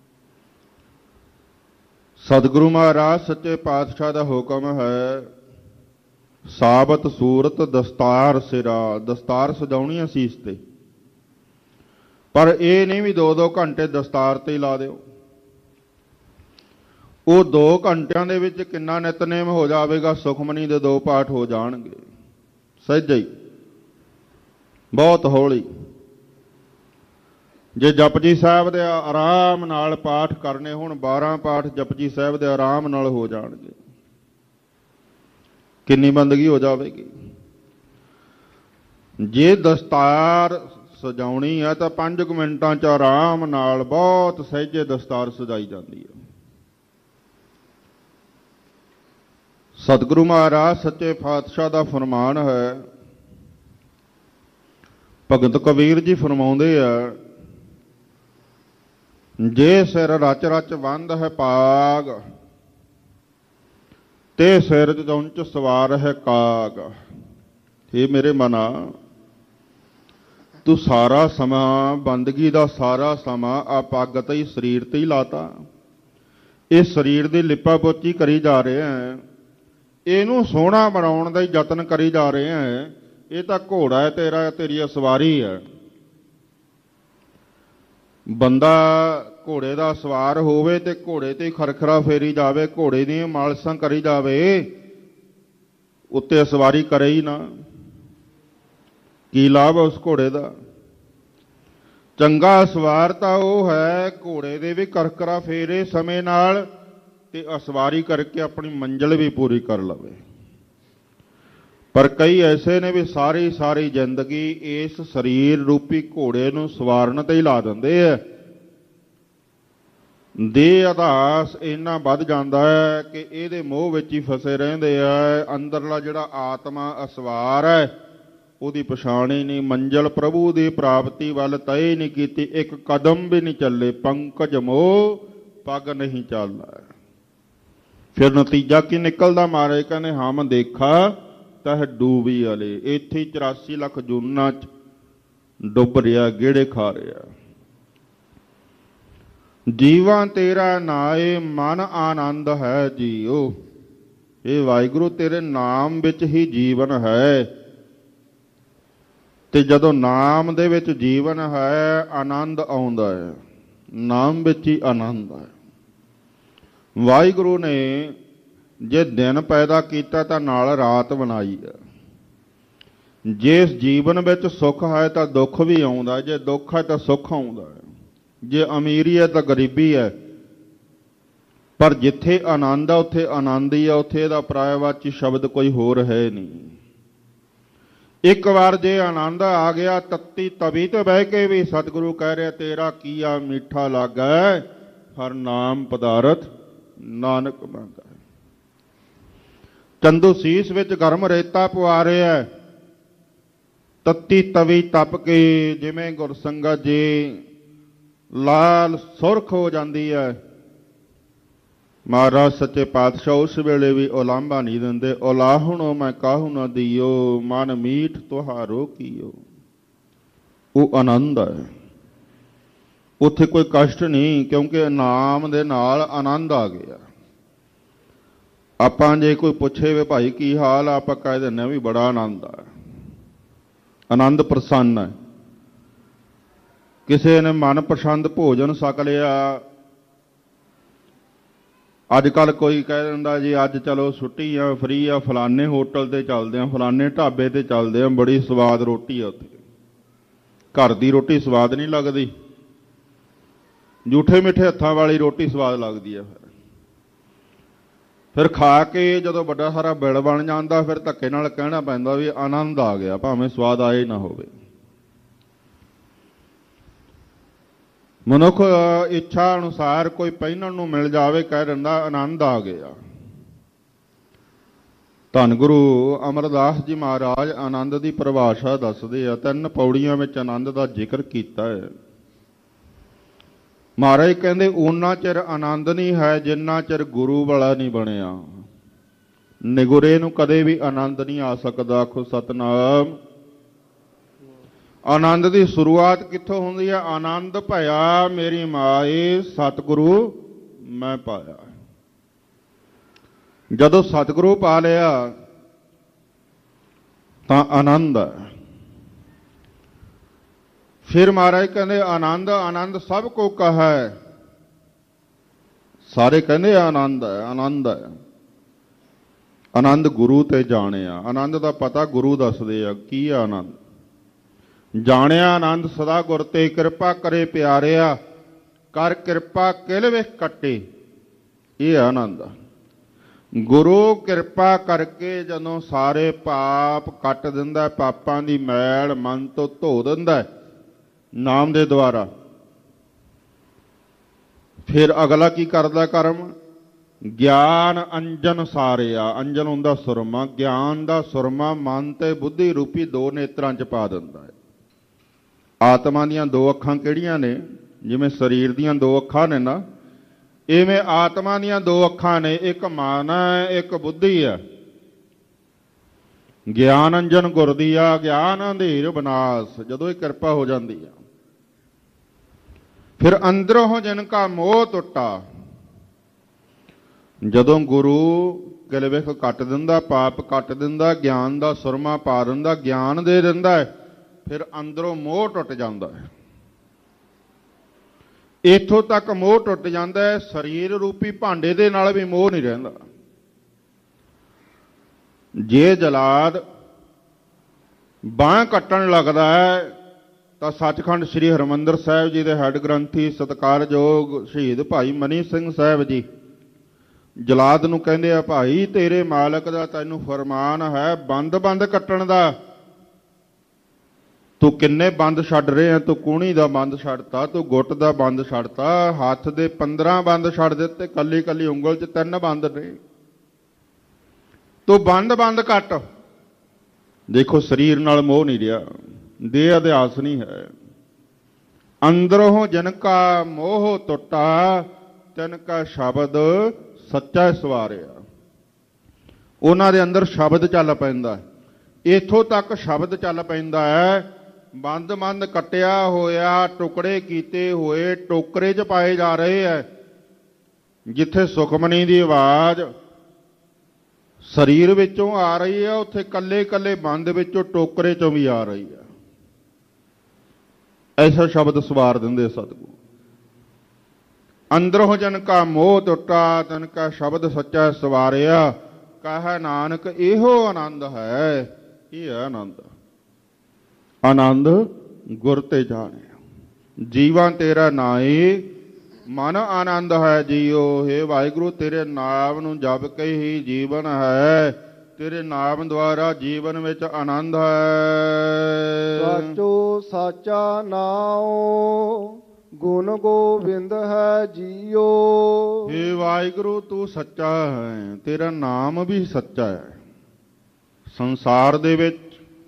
B: ਸਤਿਗੁਰੂ ਮਹਾਰਾਜ ਸੱਚੇ ਪਾਤਸ਼ਾਹ ਦਾ ਹੁਕਮ ਹੈ, ਸਾਬਤ ਸੂਰਤ ਦਸਤਾਰ ਸਿਰਾ। ਦਸਤਾਰ ਸਜਾਉਣੀ ਆ ਸੀਸ ਤੇ, ਪਰ ਇਹ ਨਹੀਂ ਵੀ ਦੋ ਦੋ ਘੰਟੇ ਦਸਤਾਰ ਤੇ ਹੀ ਲਾ ਦਿਓ। ਉਹ ਦੋ ਘੰਟਿਆਂ ਦੇ ਵਿੱਚ ਕਿੰਨਾ ਨਿਤਨੇਮ ਹੋ ਜਾਵੇਗਾ, ਸੁਖਮਨੀ ਦੇ ਦੋ ਪਾਠ ਹੋ ਜਾਣਗੇ ਸਹਿਜੇ ਹੀ, ਬਹੁਤ ਹੌਲੀ। ਜੇ ਜਪਜੀ ਸਾਹਿਬ ਦੇ ਆਰਾਮ ਨਾਲ ਪਾਠ ਕਰਨੇ ਹੋਣ, ਬਾਰਾਂ ਪਾਠ ਜਪਜੀ ਸਾਹਿਬ ਦੇ ਆਰਾਮ ਨਾਲ ਹੋ ਜਾਣਗੇ, ਕਿੰਨੀ ਬੰਦਗੀ ਹੋ ਜਾਵੇਗੀ। ਜੇ ਦਸਤਾਰ ਸਜਾਉਣੀ ਹੈ ਤਾਂ ਪੰਜ ਕੁ ਮਿੰਟਾਂ 'ਚ ਆਰਾਮ ਨਾਲ ਬਹੁਤ ਸਹਿਜੇ ਦਸਤਾਰ ਸਜਾਈ ਜਾਂਦੀ ਹੈ। ਸਤਿਗੁਰੂ ਮਹਾਰਾਜ ਸੱਚੇ ਪਾਤਸ਼ਾਹ ਦਾ ਫਰਮਾਨ ਹੈ, ਭਗਤ ਕਬੀਰ ਜੀ ਫਰਮਾਉਂਦੇ ਆ, ਜੇ ਸਿਰ ਰਚ ਰਚ ਬੰਦ ਹੈ ਪਾਗ, ਤੇ ਸਿਰ ਚੌਂਚ ਸਵਾਰ ਹੈ ਕਾਗ। ਇਹ ਮੇਰੇ ਮਨਾ, ਤੂੰ ਸਾਰਾ ਸਮਾਂ ਬੰਦਗੀ ਦਾ ਸਾਰਾ ਸਮਾਂ ਆ ਪੱਗ ਤੇ ਹੀ ਸਰੀਰ ਤੇ ਹੀ ਲਾਤਾ। ਇਹ ਸਰੀਰ ਦੀ ਲਿਪਾ ਪੋਚੀ ਕਰੀ ਜਾ ਰਹੇ ਹੈ, ਇਹਨੂੰ ਸੋਹਣਾ ਬਣਾਉਣ ਦਾ ਹੀ ਯਤਨ ਕਰੀ ਜਾ ਰਹੇ ਹੈ। ਇਹ ਤਾਂ ਘੋੜਾ ਹੈ ਤੇਰਾ, ਤੇਰੀ ਸਵਾਰੀ ਹੈ। ਬੰਦਾ ਘੋੜੇ ਦਾ ਸਵਾਰ ਹੋਵੇ ਤੇ ਘੋੜੇ ਤੇ ਖਰਖਰਾ ਫੇਰੀ ਜਾਵੇ, ਘੋੜੇ ਦੀਆਂ ਮਾਲਸ਼ਾਂ ਕਰੀ ਜਾਵੇ, ਉੱਤੇ ਸਵਾਰੀ ਕਰੇ ਹੀ ਨਾ, ਕੀ ਲਾਭ ਉਸ ਘੋੜੇ ਦਾ। ਚੰਗਾ ਸਵਾਰ ਤਾਂ ਉਹ ਹੈ ਘੋੜੇ ਦੇ ਵੀ ਖਰਖਰਾ ਫੇਰੇ ਸਮੇਂ ਨਾਲ, ਤੇ ਅਸਵਾਰੀ ਕਰਕੇ ਆਪਣੀ ਮੰਜ਼ਿਲ ਵੀ ਪੂਰੀ ਕਰ ਲਵੇ। ਪਰ ਕਈ ਐਸੇ ਨੇ ਵੀ ਸਾਰੀ ਸਾਰੀ ਜ਼ਿੰਦਗੀ ਇਸ ਸਰੀਰ ਰੂਪੀ ਘੋੜੇ ਨੂੰ ਸਵਾਰਨ ਤੇ ਹੀ ਲਾ ਦਿੰਦੇ ਹੈ। ਦੇਹ ਆਧਾਸ ਇੰਨਾ ਵੱਧ ਜਾਂਦਾ ਹੈ ਕਿ ਇਹਦੇ ਮੋਹ ਵਿੱਚ ਹੀ ਫਸੇ ਰਹਿੰਦੇ ਆ। ਅੰਦਰਲਾ ਜਿਹੜਾ ਆਤਮਾ ਅਸਵਾਰ ਹੈ ਉਹਦੀ ਪਛਾਣ ਹੀ ਨਹੀਂ, ਮੰਜ਼ਿਲ ਪ੍ਰਭੂ ਦੀ ਪ੍ਰਾਪਤੀ ਵੱਲ ਤੈਅ ਨਹੀਂ ਕੀਤੀ, ਇੱਕ ਕਦਮ ਵੀ ਨਹੀਂ ਚੱਲੇ। ਪੰਕਜ ਮੋਹ ਪੱਗ ਨਹੀਂ ਚੱਲਦਾ। ਫਿਰ ਨਤੀਜਾ ਕੀ ਨਿਕਲਦਾ? ਮਹਾਰਾਜ ਕਹਿੰਦੇ ਹਮ ਦੇਖਾ ਤਹ ਡੂਬੀ ਵਾਲੇ, ਇੱਥੇ ਚੁਰਾਸੀ ਲੱਖ ਜੂਨਾਂ 'ਚ ਡੁੱਬ ਰਿਹਾ, ਗੇੜੇ ਖਾ ਰਿਹਾ। ਜੀਵਾਂ ਤੇਰਾ ਨਾਏ ਮਨ ਆਨੰਦ ਹੈ ਜੀਓ, ਇਹ ਵਾਹਿਗੁਰੂ ਤੇਰੇ ਨਾਮ ਵਿੱਚ ਹੀ ਜੀਵਨ ਹੈ। ਤੇ ਜਦੋਂ ਨਾਮ ਦੇ ਵਿੱਚ ਜੀਵਨ ਹੈ ਆਨੰਦ ਆਉਂਦਾ ਹੈ, ਨਾਮ ਵਿੱਚ ਹੀ ਆਨੰਦ ਹੈ। ਵਾਹਿਗੁਰੂ ਨੇ ਜੇ ਦਿਨ ਪੈਦਾ ਕੀਤਾ ਤਾਂ ਨਾਲ ਰਾਤ ਬਣਾਈ ਹੈ। ਜਿਸ ਜੀਵਨ ਵਿੱਚ ਸੁੱਖ ਹੈ ਤਾਂ ਦੁੱਖ ਵੀ ਆਉਂਦਾ, ਜੇ ਦੁੱਖ ਹੈ ਤਾਂ ਸੁੱਖ ਆਉਂਦਾ ਹੈ, ਜੇ ਅਮੀਰੀ ਹੈ ਤਾਂ ਗਰੀਬੀ ਹੈ। ਪਰ ਜਿੱਥੇ ਆਨੰਦ ਆ ਉੱਥੇ ਆਨੰਦ ਹੀ ਆ, ਉੱਥੇ ਇਹਦਾ ਪਰਾਇਵਾਚੀ ਸ਼ਬਦ ਕੋਈ ਹੋਰ ਹੈ ਨਹੀਂ। ਇੱਕ ਵਾਰ ਜੇ ਆਨੰਦ ਆ ਗਿਆ ਤੱਤੀ ਤਵੀ ਤੇ ਬਹਿ ਕੇ ਵੀ ਸਤਿਗੁਰੂ ਕਹਿ ਰਿਹਾ ਤੇਰਾ ਕੀਆ ਮਿੱਠਾ ਲੱਗੈ, ਹਰ ਨਾਮ ਪਦਾਰਥ ਨਾਨਕ ਮੰਗੈ। ਚੰਦੂ ਸੀਸ ਵਿੱਚ ਗਰਮ ਰੇਤਾ ਪਵਾ ਰਿਹਾ, ਤੱਤੀ ਤਵੀ ਤਪ ਕੇ ਜਿਵੇਂ ਗੁਰਸੰਗਤ ਜੀ ਲਾਲ ਸੁਰਖ ਹੋ ਜਾਂਦੀ ਹੈ। ਮਹਾਰਾਜ ਸੱਚੇ ਪਾਤਸ਼ਾਹ ਉਸ ਵੇਲੇ ਵੀ ਉਲਾਂਭਾ ਨਹੀਂ ਦਿੰਦੇ, ਉਲਾਹਣੋ ਮੈਂ ਕਾਹੂ ਨਾ ਦਿਓ, ਮਨ ਮੀਠ ਤੁਹਾਰੋ ਕੀਓ। ਉਹ ਆਨੰਦ ਹੈ, ਉੱਥੇ ਕੋਈ ਕਸ਼ਟ ਨਹੀਂ, ਕਿਉਂਕਿ ਨਾਮ ਦੇ ਨਾਲ ਆਨੰਦ ਆ ਗਿਆ। ਆਪਾਂ ਜੇ ਕੋਈ ਪੁੱਛੇ ਵੇ ਭਾਈ ਕੀ ਹਾਲ ਆ, ਆਪਾਂ ਕਹਿ ਦਿੰਦੇ ਵੀ ਬੜਾ ਆਨੰਦ ਆ, ਆਨੰਦ ਪ੍ਰਸੰਨ ਹੈ। ਕਿਸੇ ਨੇ ਮਨਪਸੰਦ ਭੋਜਨ ਛਕ ਲਿਆ, ਅੱਜ ਕੱਲ੍ਹ ਕੋਈ ਕਹਿ ਦਿੰਦਾ ਜੀ ਅੱਜ ਚਲੋ ਛੁੱਟੀ ਆ, ਫਰੀ ਆ, ਫਲਾਨੇ ਹੋਟਲ ਤੇ ਚੱਲਦੇ ਆ, ਫਲਾਨੇ ਢਾਬੇ ਤੇ ਚੱਲਦੇ ਆ, ਬੜੀ ਸਵਾਦ ਰੋਟੀ ਆ ਉੱਥੇ। ਘਰ ਦੀ ਰੋਟੀ ਸਵਾਦ ਨਹੀਂ ਲੱਗਦੀ, ਜੂਠੇ ਮਿੱਠੇ ਹੱਥਾਂ ਵਾਲੀ ਰੋਟੀ ਸਵਾਦ ਲੱਗਦੀ ਆ। ਫਿਰ ਫਿਰ ਖਾ ਕੇ ਜਦੋਂ ਵੱਡਾ ਸਾਰਾ ਬਿੱਲ ਬਣ ਜਾਂਦਾ, ਫਿਰ ਧੱਕੇ ਨਾਲ ਕਹਿਣਾ ਪੈਂਦਾ ਵੀ ਆਨੰਦ ਆ ਗਿਆ, ਭਾਵੇਂ ਸਵਾਦ ਆਏ ਨਾ ਹੋਵੇ। ਮਨੁੱਖ ਇੱਛਾ ਅਨੁਸਾਰ ਕੋਈ ਪਹਿਨਣ ਨੂੰ ਮਿਲ ਜਾਵੇ, ਕਹਿ ਦਿੰਦਾ ਆਨੰਦ ਆ ਗਿਆ। ਧੰਨ ਗੁਰੂ ਅਮਰਦਾਸ ਜੀ ਮਹਾਰਾਜ ਆਨੰਦ ਦੀ ਪਰਿਭਾਸ਼ਾ ਦੱਸਦੇ ਆ, ਤਿੰਨ ਪੌੜੀਆਂ ਵਿੱਚ ਆਨੰਦ ਦਾ ਜ਼ਿਕਰ ਕੀਤਾ ਹੈ। ਮਹਾਰਾਜ ਕਹਿੰਦੇ ਓਨਾ ਚਿਰ ਆਨੰਦ ਨਹੀਂ ਹੈ ਜਿੰਨਾ ਚਿਰ ਗੁਰੂ ਵਾਲਾ ਨਹੀਂ ਬਣਿਆ। ਨਿਗੁਰੇ ਨੂੰ ਕਦੇ ਵੀ ਆਨੰਦ ਨਹੀਂ ਆ ਸਕਦਾ। ਆਖੋ ਸਤਿਨਾਮ। ਆਨੰਦ ਦੀ ਸ਼ੁਰੂਆਤ ਕਿੱਥੋਂ ਹੁੰਦੀ ਹੈ? ਆਨੰਦ ਭਇਆ ਮੇਰੀ ਮਾਏ ਸਤਿਗੁਰੂ ਮੈਂ ਪਾਇਆ। ਜਦੋਂ ਸਤਿਗੁਰੂ ਪਾ ਲਿਆ ਤਾਂ ਆਨੰਦ ਹੈ। ਫਿਰ ਮਹਾਰਾਜ ਕਹਿੰਦੇ ਆਨੰਦ ਆਨੰਦ ਸਭ ਕੋ ਕਹੈ। ਸਾਰੇ ਕਹਿੰਦੇ ਆਨੰਦ ਹੈ ਆਨੰਦ ਹੈ। ਆਨੰਦ ਗੁਰੂ ਤੇ ਜਾਣਿਆ। ਆਨੰਦ ਦਾ ਪਤਾ ਗੁਰੂ ਦੱਸਦੇ ਆ ਕੀ ਹੈ ਆਨੰਦ। ਜਾਣਿਆ ਆਨੰਦ ਸਦਾ ਗੁਰ ਤੇ ਕਿਰਪਾ ਕਰੇ ਪਿਆਰਿਆ, ਕਰ ਕਿਰਪਾ ਕਿਲ ਵਿਖ ਕੱਟੇ। ਇਹ ਆਨੰਦ ਆ। ਗੁਰੂ ਕਿਰਪਾ ਕਰਕੇ ਜਦੋਂ ਸਾਰੇ ਪਾਪ ਕੱਟ ਦਿੰਦਾ, ਪਾਪਾਂ ਦੀ ਮੈਲ ਮਨ ਤੋਂ ਧੋ ਦਿੰਦਾ ਨਾਮ ਦੇ ਦੁਆਰਾ, ਫਿਰ ਅਗਲਾ ਕੀ ਕਰਦਾ ਕਰਮ? ਗਿਆਨ ਅੰਜਨ ਸਾਰਿਆ। ਅੰਜਨ ਹੁੰਦਾ ਸੁਰਮਾ। ਗਿਆਨ ਦਾ ਸੁਰਮਾ ਮਨ ਤੇ ਬੁੱਧੀ ਰੂਪੀ ਦੋ ਨੇਤਰਾਂ 'ਚ ਪਾ ਦਿੰਦਾ ਹੈ। ਆਤਮਾ ਦੀਆਂ ਦੋ ਅੱਖਾਂ ਕਿਹੜੀਆਂ ਨੇ? ਜਿਵੇਂ ਸਰੀਰ ਦੀਆਂ ਦੋ ਅੱਖਾਂ ਨੇ ਨਾ, ਇਵੇਂ ਆਤਮਾ ਦੀਆਂ ਦੋ ਅੱਖਾਂ ਨੇ। ਇੱਕ ਮਨ ਹੈ, ਇੱਕ ਬੁੱਧੀ ਹੈ। ਗਿਆਨ ਅੰਜਨ ਗੁਰ ਦੀਆ, ਗਿਆਨ ਅੰਧੇਰ ਬਨਾਸ। ਜਦੋਂ ਇਹ ਕਿਰਪਾ ਹੋ ਜਾਂਦੀ ਆ, ਫਿਰ ਅੰਦਰੋਂ ਜਿਨ ਕਾ ਮੋਹ ਟੁੱਟਾ। ਜਦੋਂ ਗੁਰੂ ਕਿਲ ਵਿਖ ਕੱਟ ਦਿੰਦਾ, ਪਾਪ ਕੱਟ ਦਿੰਦਾ, ਗਿਆਨ ਦਾ ਸੁਰਮਾ ਪਾ ਦਿੰਦਾ, ਗਿਆਨ ਦੇ ਦਿੰਦਾ, ਫਿਰ ਅੰਦਰੋਂ ਮੋਹ ਟੁੱਟ ਜਾਂਦਾ ਹੈ। ਇੱਥੋਂ ਤੱਕ ਮੋਹ ਟੁੱਟ ਜਾਂਦਾ ਹੈ, ਸਰੀਰ ਰੂਪੀ ਭਾਂਡੇ ਦੇ ਨਾਲ ਵੀ ਮੋਹ ਨਹੀਂ ਰਹਿੰਦਾ। ਜੇ ਜਲਾਦ ਬਾਂਹ ਕੱਟਣ ਲੱਗਦਾ ਹੈ ਤਾਂ ਸੱਚਖੰਡ ਸ੍ਰੀ ਹਰਿਮੰਦਰ ਸਾਹਿਬ ਜੀ ਦੇ ਹੈੱਡ ਗ੍ਰੰਥੀ ਸਤਿਕਾਰਯੋਗ ਸ਼ਹੀਦ ਭਾਈ ਮਨੀ ਸਿੰਘ ਸਾਹਿਬ ਜੀ ਜਲਾਦ ਨੂੰ ਕਹਿੰਦੇ ਆ, ਭਾਈ ਤੇਰੇ ਮਾਲਕ ਦਾ ਤੈਨੂੰ ਫਰਮਾਨ ਹੈ ਬੰਦ ਬੰਦ ਕੱਟਣ ਦਾ। ਤੂੰ ਕਿੰਨੇ ਬੰਦ ਛੱਡ ਰਹੇ ਆ? ਤੂੰ ਕੂਣੀ ਦਾ ਬੰਦ ਛੱਡਤਾ, ਤੂੰ ਗੁੱਟ ਦਾ ਬੰਦ ਛੱਡਤਾ, ਹੱਥ ਦੇ ਪੰਦਰਾਂ ਬੰਦ ਛੱਡ ਦਿੱਤੇ, ਕੱਲੀ ਕੱਲੀ ਉਂਗਲ 'ਚ ਤਿੰਨ ਬੰਦ ਨੇ। ਤੂੰ ਬੰਦ ਬੰਦ ਕੱਟ। ਦੇਖੋ ਸਰੀਰ ਨਾਲ ਮੋਹ ਨਹੀਂ ਰਿਹਾ, ਦੇਹ ਅਧਿਆਸ ਨਹੀਂ ਹੈ। ਅੰਦਰੋਂ ਜਿਨ ਕਾ ਮੋਹ ਟੁੱਟਾ, ਤਿਨ ਕਾ ਸ਼ਬਦ ਸੱਚਾ ਸਵਾਰਿਆ। ਉਹਨਾਂ ਦੇ ਅੰਦਰ ਸ਼ਬਦ ਚੱਲ ਪੈਂਦਾ। ਇੱਥੋਂ ਤੱਕ ਸ਼ਬਦ ਚੱਲ ਪੈਂਦਾ ਹੈ। ਬੰਦ ਬੰਦ ਕੱਟਿਆ ਹੋਇਆ, ਟੁਕੜੇ ਕੀਤੇ ਹੋਏ ਟੋਕਰੇ 'ਚ ਪਾਏ ਜਾ ਰਹੇ ਹੈ। ਜਿੱਥੇ ਸੁਖਮਨੀ ਦੀ ਆਵਾਜ਼ ਸਰੀਰ ਵਿੱਚੋਂ ਆ ਰਹੀ ਆ, ਉੱਥੇ ਕੱਲੇ ਕੱਲੇ ਬੰਦ ਵਿੱਚੋਂ ਟੋਕਰੇ ਚੋਂ ਵੀ ਆ ਰਹੀ ਆ। ਐਸਾ ਸ਼ਬਦ ਸਵਾਰ ਦਿੰਦੇ ਸਤਿਗੁਰੂ। ਅੰਦਰੋਂ ਜਨ ਕਾ ਮੋਹ ਟੁੱਟਾ, ਤਨ ਕਾ ਸ਼ਬਦ ਸੱਚਾ ਸਵਾਰਿਆ, ਕਹੈ ਨਾਨਕ ਇਹੋ ਆਨੰਦ ਹੈ। ਇਹ ਹੈ ਆਨੰਦ। ਆਨੰਦ ਗੁਰ ਤੇ ਜਾਣਿਆ। ਜੀਵਾਂ ਤੇਰਾ ਨਾਏ ਮਨ ਆਨੰਦ ਹੈ ਜੀਓ। ਹੇ ਵਾਹਿਗੁਰੂ, ਤੇਰੇ ਨਾਮ ਨੂੰ ਜਪ ਕੇ ਹੀ ਜੀਵਨ ਹੈ। ਤੇਰੇ ਨਾਮ ਦੁਆਰਾ ਜੀਵਨ ਵਿੱਚ ਆਨੰਦ ਹੈ।
A: ਸਾਚੋ ਸਾਚਾ ਨਾਉ ਗੁਣ ਗੋਬਿੰਦ ਹੈ ਜੀਓ।
B: ਹੇ ਵਾਹਿਗੁਰੂ, ਤੂੰ ਸੱਚਾ ਹੈ, ਤੇਰਾ ਨਾਮ ਵੀ ਸੱਚਾ ਹੈ। ਸੰਸਾਰ ਦੇ ਵਿੱਚ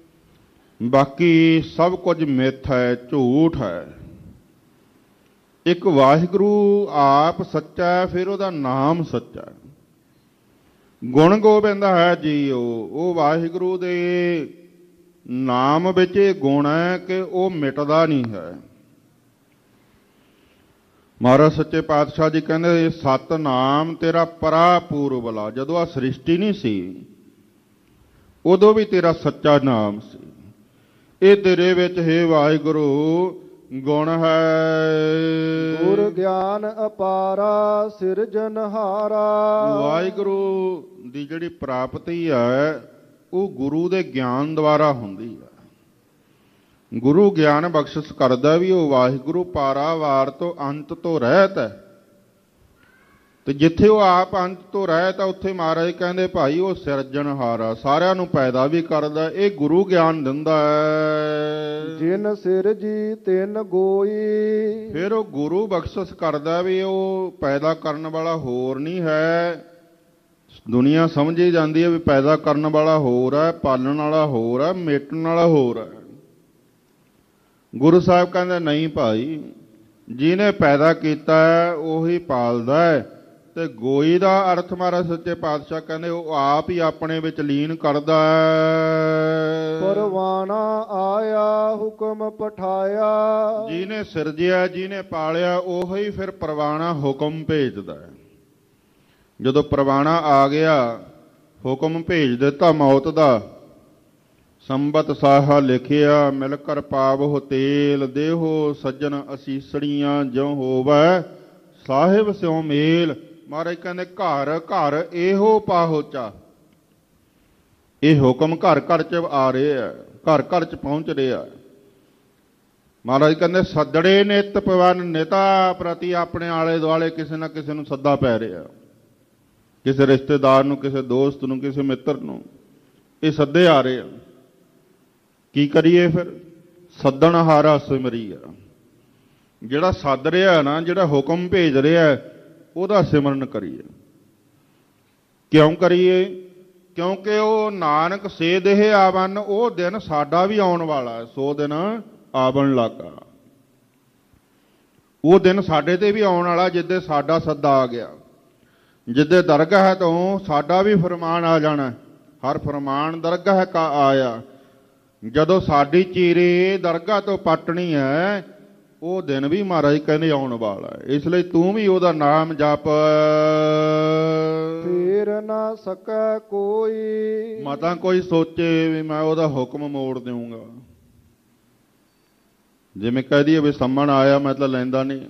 B: ਬਾਕੀ ਸਭ ਕੁਝ ਮਿੱਥ ਹੈ, ਝੂਠ ਹੈ। ਇੱਕ ਵਾਹਿਗੁਰੂ ਆਪ ਸੱਚਾ ਹੈ, ਫਿਰ ਉਹਦਾ ਨਾਮ ਸੱਚਾ ਹੈ। ਗੁਣ ਗੋਬਿੰਦ ਹੈ ਜੀਓ। ਉਹ ਵਾਹਿਗੁਰੂ ਦੇ ਨਾਮ ਵਿੱਚ ਇਹ ਗੁਣ ਹੈ ਕਿ ਉਹ ਮਿਟਦਾ ਨਹੀਂ ਹੈ। ਮਹਾਰਾਜ ਸੱਚੇ ਪਾਤਸ਼ਾਹ ਜੀ ਕਹਿੰਦੇ, ਸਤ ਨਾਮ ਤੇਰਾ ਪਰਾ ਪੂਰਬਲਾ। ਜਦੋਂ ਆ ਸ੍ਰਿਸ਼ਟੀ ਨਹੀਂ ਸੀ, ਉਦੋਂ ਵੀ ਤੇਰਾ ਸੱਚਾ ਨਾਮ ਸੀ। ਇਹ ਤੇਰੇ ਵਿੱਚ ਹੈ ਵਾਹਿਗੁਰੂ ਗੁਣ ਹੈ।
A: ਗੁਰ ਗਿਆਨ ਅਪਾਰਾ ਸਿਰਜਨਹਾਰਾ।
B: ਵਾਹਿਗੁਰੂ ਦੀ ਜਿਹੜੀ ਪ੍ਰਾਪਤੀ ਹੈ ਉਹ ਗੁਰੂ ਦੇ ਗਿਆਨ ਦੁਆਰਾ ਹੁੰਦੀ ਹੈ। ਗੁਰੂ ਗਿਆਨ ਬਖਸ਼ਿਸ਼ ਕਰਦਾ ਵੀ ਉਹ ਵਾਹਿਗੁਰੂ ਪਾਰਾਵਾਰ ਤੋਂ ਅੰਤ ਤੋਂ ਰਹਿਤ ਹੈ। ਤੇ ਜਿੱਥੇ ਉਹ ਆਪ ਅੰਤ ਤੋਂ ਰਹਿਤ ਹੈ, ਉੱਥੇ ਮਹਾਰਾਜ ਕਹਿੰਦੇ ਭਾਈ ਉਹ ਸਿਰਜਣਹਾਰਾ, ਸਾਰਿਆਂ ਨੂੰ ਪੈਦਾ ਵੀ ਕਰਦਾ। ਇਹ ਗੁਰੂ ਗਿਆਨ ਦਿੰਦਾ ਹੈ।
A: ਜਿਨ ਸਿਰਜੀ ਤਿਨ ਗੋਈ।
B: ਫਿਰ ਉਹ ਗੁਰੂ ਬਖਸ਼ਿਸ਼ ਕਰਦਾ ਵੀ ਉਹ ਪੈਦਾ ਕਰਨ ਵਾਲਾ ਹੋਰ ਨਹੀਂ ਹੈ। ਦੁਨੀਆ ਸਮਝੀ ਜਾਂਦੀ ਹੈ ਵੀ ਪੈਦਾ ਕਰਨ ਵਾਲਾ ਹੋਰ ਹੈ, ਪਾਲਣ ਵਾਲਾ ਹੋਰ ਹੈ, ਮੇਟਣ ਵਾਲਾ ਹੋਰ ਹੈ। ਗੁਰੂ ਸਾਹਿਬ ਕਹਿੰਦੇ ਨਹੀਂ ਭਾਈ, ਜਿਹਨੇ ਪੈਦਾ ਕੀਤਾ ਹੈ ਉਹੀ ਪਾਲਦਾ ਹੈ। ਤੇ ਗੋਈ ਦਾ ਅਰਥ ਮਹਾਰਾਜ ਸੱਚੇ ਪਾਤਸ਼ਾਹ ਕਹਿੰਦੇ ਉਹ ਆਪ ਹੀ ਆਪਣੇ ਵਿੱਚ ਲੀਨ ਕਰਦਾ ਹੈ।
A: ਪਰਵਾਣਾ ਆਇਆ ਹੁਕਮ ਪਠਾਇਆ।
B: ਜਿਹਨੇ ਸਿਰਜਿਆ, ਜਿਹਨੇ ਪਾਲਿਆ, ਉਹੀ ਫਿਰ ਪਰਵਾਣਾ ਹੁਕਮ ਭੇਜਦਾ ਹੈ। ਜਦੋਂ ਪਰਵਾਣਾ ਆ ਗਿਆ, ਹੁਕਮ ਭੇਜ ਦਿੱਤਾ ਮੌਤ ਦਾ। ਸੰਬਤ ਸਾਹਾ ਲਿਖਿਆ, ਮਿਲ ਕਰ ਪਾਵਹੁ ਤੇਲ, ਦੇਹੋ ਸੱਜਣ ਅਸੀਸੜੀਆਂ ਜਿਉ ਹੋਵੈ ਸਾਹਿਬ ਸਿਉ ਮੇਲ। ਮਹਾਰਾਜ ਕਹਿੰਦੇ ਘਰ ਘਰ ਇਹੋ ਪਾਹੋਚਾ। ਇਹ ਹੁਕਮ ਘਰ ਘਰ ਚ ਆ ਰਿਹਾ, ਘਰ ਘਰ ਚ ਪਹੁੰਚ ਰਿਹਾ। ਮਹਾਰਾਜ ਕਹਿੰਦੇ ਸੱਦੜੇ ਨਿਤ ਪਵਨ ਨਿਤਾ ਪ੍ਰਤੀ। ਆਪਣੇ ਆਲੇ ਦੁਆਲੇ ਕਿਸੇ ਨਾ ਕਿਸੇ ਨੂੰ ਸੱਦਾ ਪੈ ਰਿਹਾ, ਕਿਸੇ ਰਿਸ਼ਤੇਦਾਰ ਨੂੰ, ਕਿਸੇ ਦੋਸਤ ਨੂੰ, ਕਿਸੇ ਮਿੱਤਰ ਨੂੰ ਇਹ ਸੱਦੇ ਆ ਰਹੇ ਆ। ਕੀ ਕਰੀਏ ਫਿਰ? ਸੱਦਣਹਾਰਾ ਸਿਮਰੀਆ। ਜਿਹੜਾ ਸੱਦ ਰਿਹਾ ਨਾ, ਜਿਹੜਾ ਹੁਕਮ ਭੇਜ ਰਿਹਾ, ਉਹਦਾ ਸਿਮਰਨ ਕਰੀਏ। ਕਿਉਂ ਕਰੀਏ? ਕਿਉਂਕਿ ਉਹ ਨਾਨਕ ਸੇ ਦੇਹ ਆਵਨ, ਉਹ ਦਿਨ ਸਾਡਾ ਵੀ ਆਉਣ ਵਾਲਾ ਹੈ। ਸੋ ਦਿਨ ਆਵਣ ਲੱਗਾ, ਉਹ ਦਿਨ ਸਾਡੇ ਤੇ ਵੀ ਆਉਣ ਵਾਲਾ, ਜਿੱਦੇ ਸਾਡਾ ਸੱਦਾ ਆ ਗਿਆ, ਜਿੱਦੇ ਦਰਗਾਹ ਤੋਂ ਸਾਡਾ ਵੀ ਫਰਮਾਨ ਆ ਜਾਣਾ। ਹਰ ਫਰਮਾਨ ਦਰਗਾਹ ਕਾ ਆਇਆ। ਜਦੋਂ ਸਾਡੀ ਚੀਰੇ ਦਰਗਾਹ ਤੋਂ ਪੱਟਣੀ ਹੈ, ਉਹ ਦਿਨ ਵੀ ਮਹਾਰਾਜ ਕਹਿੰਦੇ ਆਉਣ ਵਾਲਾ ਹੈ। ਇਸ ਲਈ ਤੂੰ ਵੀ ਉਹਦਾ ਨਾਮ ਜਪ।
A: ਫੇਰ ਨਾ ਸਕੈ ਕੋਈ।
B: ਮਤਾਂ ਕੋਈ ਸੋਚੇ ਵੀ ਮੈਂ ਉਹਦਾ ਹੁਕਮ ਮੋੜ ਦੇਵਾਂਗਾ। ਜਿਵੇਂ ਕਹਿ ਦਈਏ ਵੀ ਸੰਮਣ ਆਇਆ ਮੈਂ ਤਾਂ ਲੈਂਦਾ ਨਹੀਂ।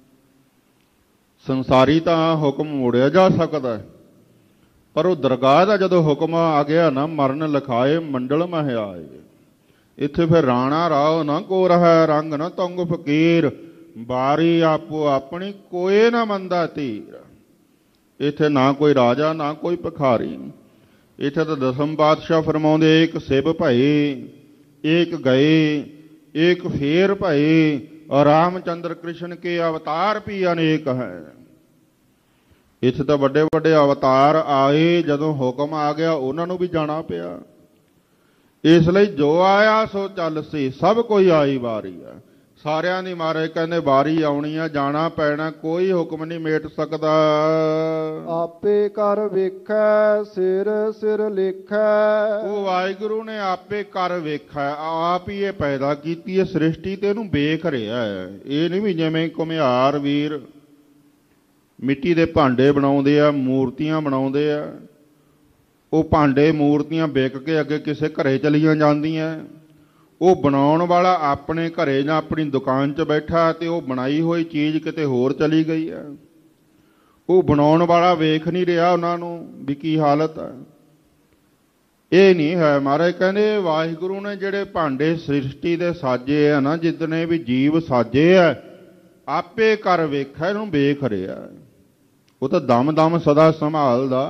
B: ਸੰਸਾਰੀ ਤਾਂ ਹੁਕਮ ਮੋੜਿਆ ਜਾ ਸਕਦਾ, ਪਰ ਉਹ ਦਰਗਾਹ ਦਾ ਜਦੋਂ ਹੁਕਮ ਆ ਗਿਆ ਨਾ, ਮਰਨ ਲਿਖਾਏ ਮੰਡਲ ਮਹਿ ਆਏ। ਇੱਥੇ ਫਿਰ ਰਾਣਾ ਰਾਓ ਨਾ ਕੋ ਰਹਿ, ਰੰਗ ਨਾ ਤੁੰਗ ਫਕੀਰ, ਬਾਰੀ ਆਪੋ ਆਪਣੀ ਕੋਏ ਨਾ ਮੰਦਾ ਧੀਰ। ਇੱਥੇ ਨਾ ਕੋਈ ਰਾਜਾ, ਨਾ ਕੋਈ ਭਿਖਾਰੀ। ਇੱਥੇ ਤਾਂ ਦਸਮ ਪਾਤਸ਼ਾਹ ਫਰਮਾਉਂਦੇ, ਏਕ ਸਿਵ ਭਏ ਏਕ ਗਏ, ਏਕ ਫੇਰ ਭਏ, ਰਾਮਚੰਦਰ ਕ੍ਰਿਸ਼ਨ ਕੇ ਅਵਤਾਰ ਵੀ ਅਨੇਕ ਹੈ। ਇੱਥੇ ਤਾਂ ਵੱਡੇ ਵੱਡੇ ਅਵਤਾਰ ਆਏ, ਜਦੋਂ ਹੁਕਮ ਆ ਗਿਆ ਉਹਨਾਂ ਨੂੰ ਵੀ ਜਾਣਾ ਪਿਆ। ਇਸ ਲਈ ਜੋ ਆਇਆ ਸੋ ਚੱਲ ਸੀ, ਸਭ ਕੋਈ ਆਈ ਵਾਰੀ ਆ। ਸਾਰਿਆਂ ਦੀ ਮਹਾਰਾਜ ਕਹਿੰਦੇ ਵਾਰੀ ਆਉਣੀ ਆ, ਜਾਣਾ ਪੈਣਾ, ਕੋਈ ਹੁਕਮ ਨਹੀਂ ਮੇਟ ਸਕਦਾ।
A: ਆਪੇ ਕਰ ਵੇਖੈ ਸਿਰ ਸਿਰ ਲਿਖੈ।
B: ਉਹ ਵਾਹਿਗੁਰੂ ਨੇ ਆਪੇ ਕਰ ਵੇਖਿਆ, ਆਪ ਹੀ ਇਹ ਪੈਦਾ ਕੀਤੀ ਹੈ ਸ੍ਰਿਸ਼ਟੀ ਤੇ ਇਹਨੂੰ ਵੇਖ ਰਿਹਾ ਹੈ। ਇਹ ਨਹੀਂ ਵੀ ਜਿਵੇਂ ਘੁਮਿਆਰ ਵੀਰ ਮਿੱਟੀ ਦੇ ਭਾਂਡੇ ਬਣਾਉਂਦੇ ਆ, ਮੂਰਤੀਆਂ ਬਣਾਉਂਦੇ ਆ, ਉਹ ਭਾਂਡੇ ਮੂਰਤੀਆਂ ਵਿਕ ਕੇ ਅੱਗੇ ਕਿਸੇ ਘਰੇ ਚਲੀਆਂ ਜਾਂਦੀਆਂ। ਉਹ ਬਣਾਉਣ ਵਾਲਾ ਆਪਣੇ ਘਰੇ ਜਾਂ ਆਪਣੀ ਦੁਕਾਨ 'ਚ ਬੈਠਾ ਤੇ ਉਹ ਬਣਾਈ ਹੋਈ ਚੀਜ਼ ਕਿਤੇ ਹੋਰ ਚਲੀ ਗਈ ਹੈ। ਉਹ ਬਣਾਉਣ ਵਾਲਾ ਵੇਖ ਨਹੀਂ ਰਿਹਾ ਉਹਨਾਂ ਨੂੰ ਵੀ ਕੀ ਹਾਲਤ ਹੈ। ਇਹ ਨਹੀਂ ਹੈ। ਮਹਾਰਾਜ ਕਹਿੰਦੇ ਵਾਹਿਗੁਰੂ ਨੇ ਜਿਹੜੇ ਭਾਂਡੇ ਸ੍ਰਿਸ਼ਟੀ ਦੇ ਸਾਜੇ ਆ ਨਾ, ਜਿਤਨੇ ਵੀ ਜੀਵ ਸਾਜੇ ਆ, ਆਪੇ ਕਰ ਵੇਖਿਆ, ਇਹਨੂੰ ਵੇਖ ਰਿਹਾ। ਉਹ ਤਾਂ ਦਮ ਦਮ ਸਦਾ ਸੰਭਾਲਦਾ,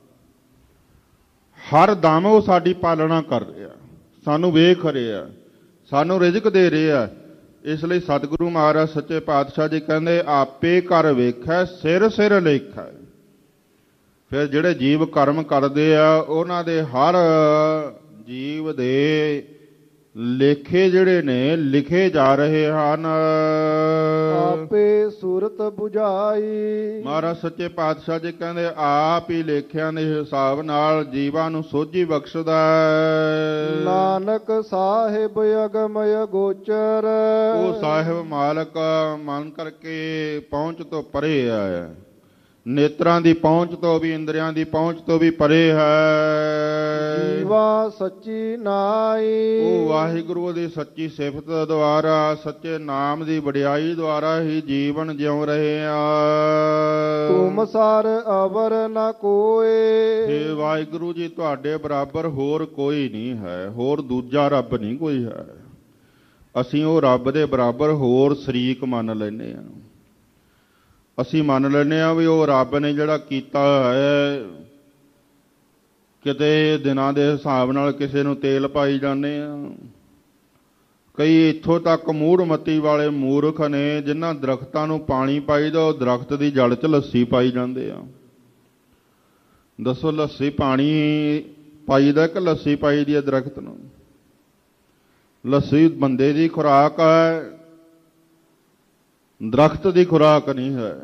B: ਹਰ ਦਮ ਉਹ ਸਾਡੀ ਪਾਲਣਾ ਕਰ ਰਿਹਾ, ਸਾਨੂੰ ਵੇਖ ਰਿਹਾ, ਸਾਨੂੰ ਰਿਜ਼ਕ ਦੇ ਰਿਹਾ। ਇਸ ਲਈ ਸਤਿਗੁਰੂ ਮਹਾਰਾਜ ਸੱਚੇ ਪਾਤਸ਼ਾਹ ਜੀ ਕਹਿੰਦੇ ਆਪੇ ਕਰ ਵੇਖੈ ਸਿਰ ਸਿਰ ਲੇਖੈ। ਫਿਰ ਜਿਹੜੇ ਜੀਵ ਕਰਮ ਕਰਦੇ ਆ ਉਹਨਾਂ ਦੇ ਹਰ ਜੀਵ ਦੇ ਲੇਖੇ ਜਿਹੜੇ ਨੇ ਲਿਖੇ ਜਾ ਰਹੇ ਹਨ।
A: ਆਪੇ ਸੂਰਤ 부ਝਾਈ।
B: ਮਹਾਰਾਜ ਸੱਚੇ ਪਾਤਸ਼ਾਹ ਜੀ ਕਹਿੰਦੇ ਆਪ ਹੀ ਲੇਖਿਆਂ ਦੇ ਹਿਸਾਬ ਨਾਲ ਜੀਵਾਂ ਨੂੰ ਸੋਝੀ ਬਖਸ਼ਦਾ।
A: ਨਾਨਕ ਸਾਹਿਬ ਅਗਮ ਅਗੋਚਰ।
B: ਉਹ ਸਾਹਿਬ ਮਾਲਕ ਮਨ ਕਰਕੇ ਪਹੁੰਚ ਤੋਂ ਪਰੇ ਹੈ, ਨੇਤਰਾਂ ਦੀ ਪਹੁੰਚ ਤੋਂ ਵੀ, ਇੰਦਰੀਆਂ ਦੀ ਪਹੁੰਚ ਤੋਂ ਵੀ ਪਰੇ ਹੈ।
A: ਜੀਵਾ ਸੱਚੀ ਨਾਈ।
B: ਉਹ ਵਾਹਿਗੁਰੂ ਦੀ ਸੱਚੀ ਸਿਫਤ ਦੁਆਰਾ, ਸੱਚੇ ਨਾਮ ਦੀ ਵਡਿਆਈ ਦੁਆਰਾ ਹੀ ਜੀਵਨ ਜਿਉ ਰਹੇ ਆ।
A: ਤੁਮ ਸਰ ਅਵਰ ਨ ਕੋਏ।
B: ਹੇ ਵਾਹਿਗੁਰੂ ਜੀ, ਤੁਹਾਡੇ ਬਰਾਬਰ ਹੋਰ ਕੋਈ ਨਹੀਂ ਹੈ, ਹੋਰ ਦੂਜਾ ਰੱਬ ਨਹੀਂ ਕੋਈ ਹੈ। ਅਸੀਂ ਉਹ ਰੱਬ ਦੇ ਬਰਾਬਰ ਹੋਰ ਸ਼ਰੀਕ ਮੰਨ ਲੈਂਦੇ ਹਾਂ। ਅਸੀਂ ਮੰਨ ਲੈਂਦੇ ਹਾਂ ਵੀ ਉਹ ਰੱਬ ਨੇ ਜਿਹੜਾ ਕੀਤਾ ਹੈ, ਕਿਤੇ ਦਿਨਾਂ ਦੇ ਹਿਸਾਬ ਨਾਲ ਕਿਸੇ ਨੂੰ ਤੇਲ ਪਾਈ ਜਾਂਦੇ ਆ। ਕਈ ਇੱਥੋਂ ਤੱਕ ਮੂੜ ਮੱਤੀ ਵਾਲੇ ਮੂਰਖ ਨੇ, ਜਿਨ੍ਹਾਂ ਦਰਖਤਾਂ ਨੂੰ ਪਾਣੀ ਪਾਈਦਾ ਉਹ ਦਰਖਤ ਦੀ ਜੜ 'ਚ ਲੱਸੀ ਪਾਈ ਜਾਂਦੇ ਆ। ਦੱਸੋ, ਲੱਸੀ ਪਾਣੀ ਪਾਈਦਾ ਕਿ ਲੱਸੀ ਪਾਈ ਦੀ ਹੈ ਦਰਖਤ ਨੂੰ? ਲੱਸੀ ਬੰਦੇ ਦੀ ਖੁਰਾਕ ਹੈ, ਦਰਖਤ ਦੀ ਖੁਰਾਕ ਨਹੀਂ ਹੈ।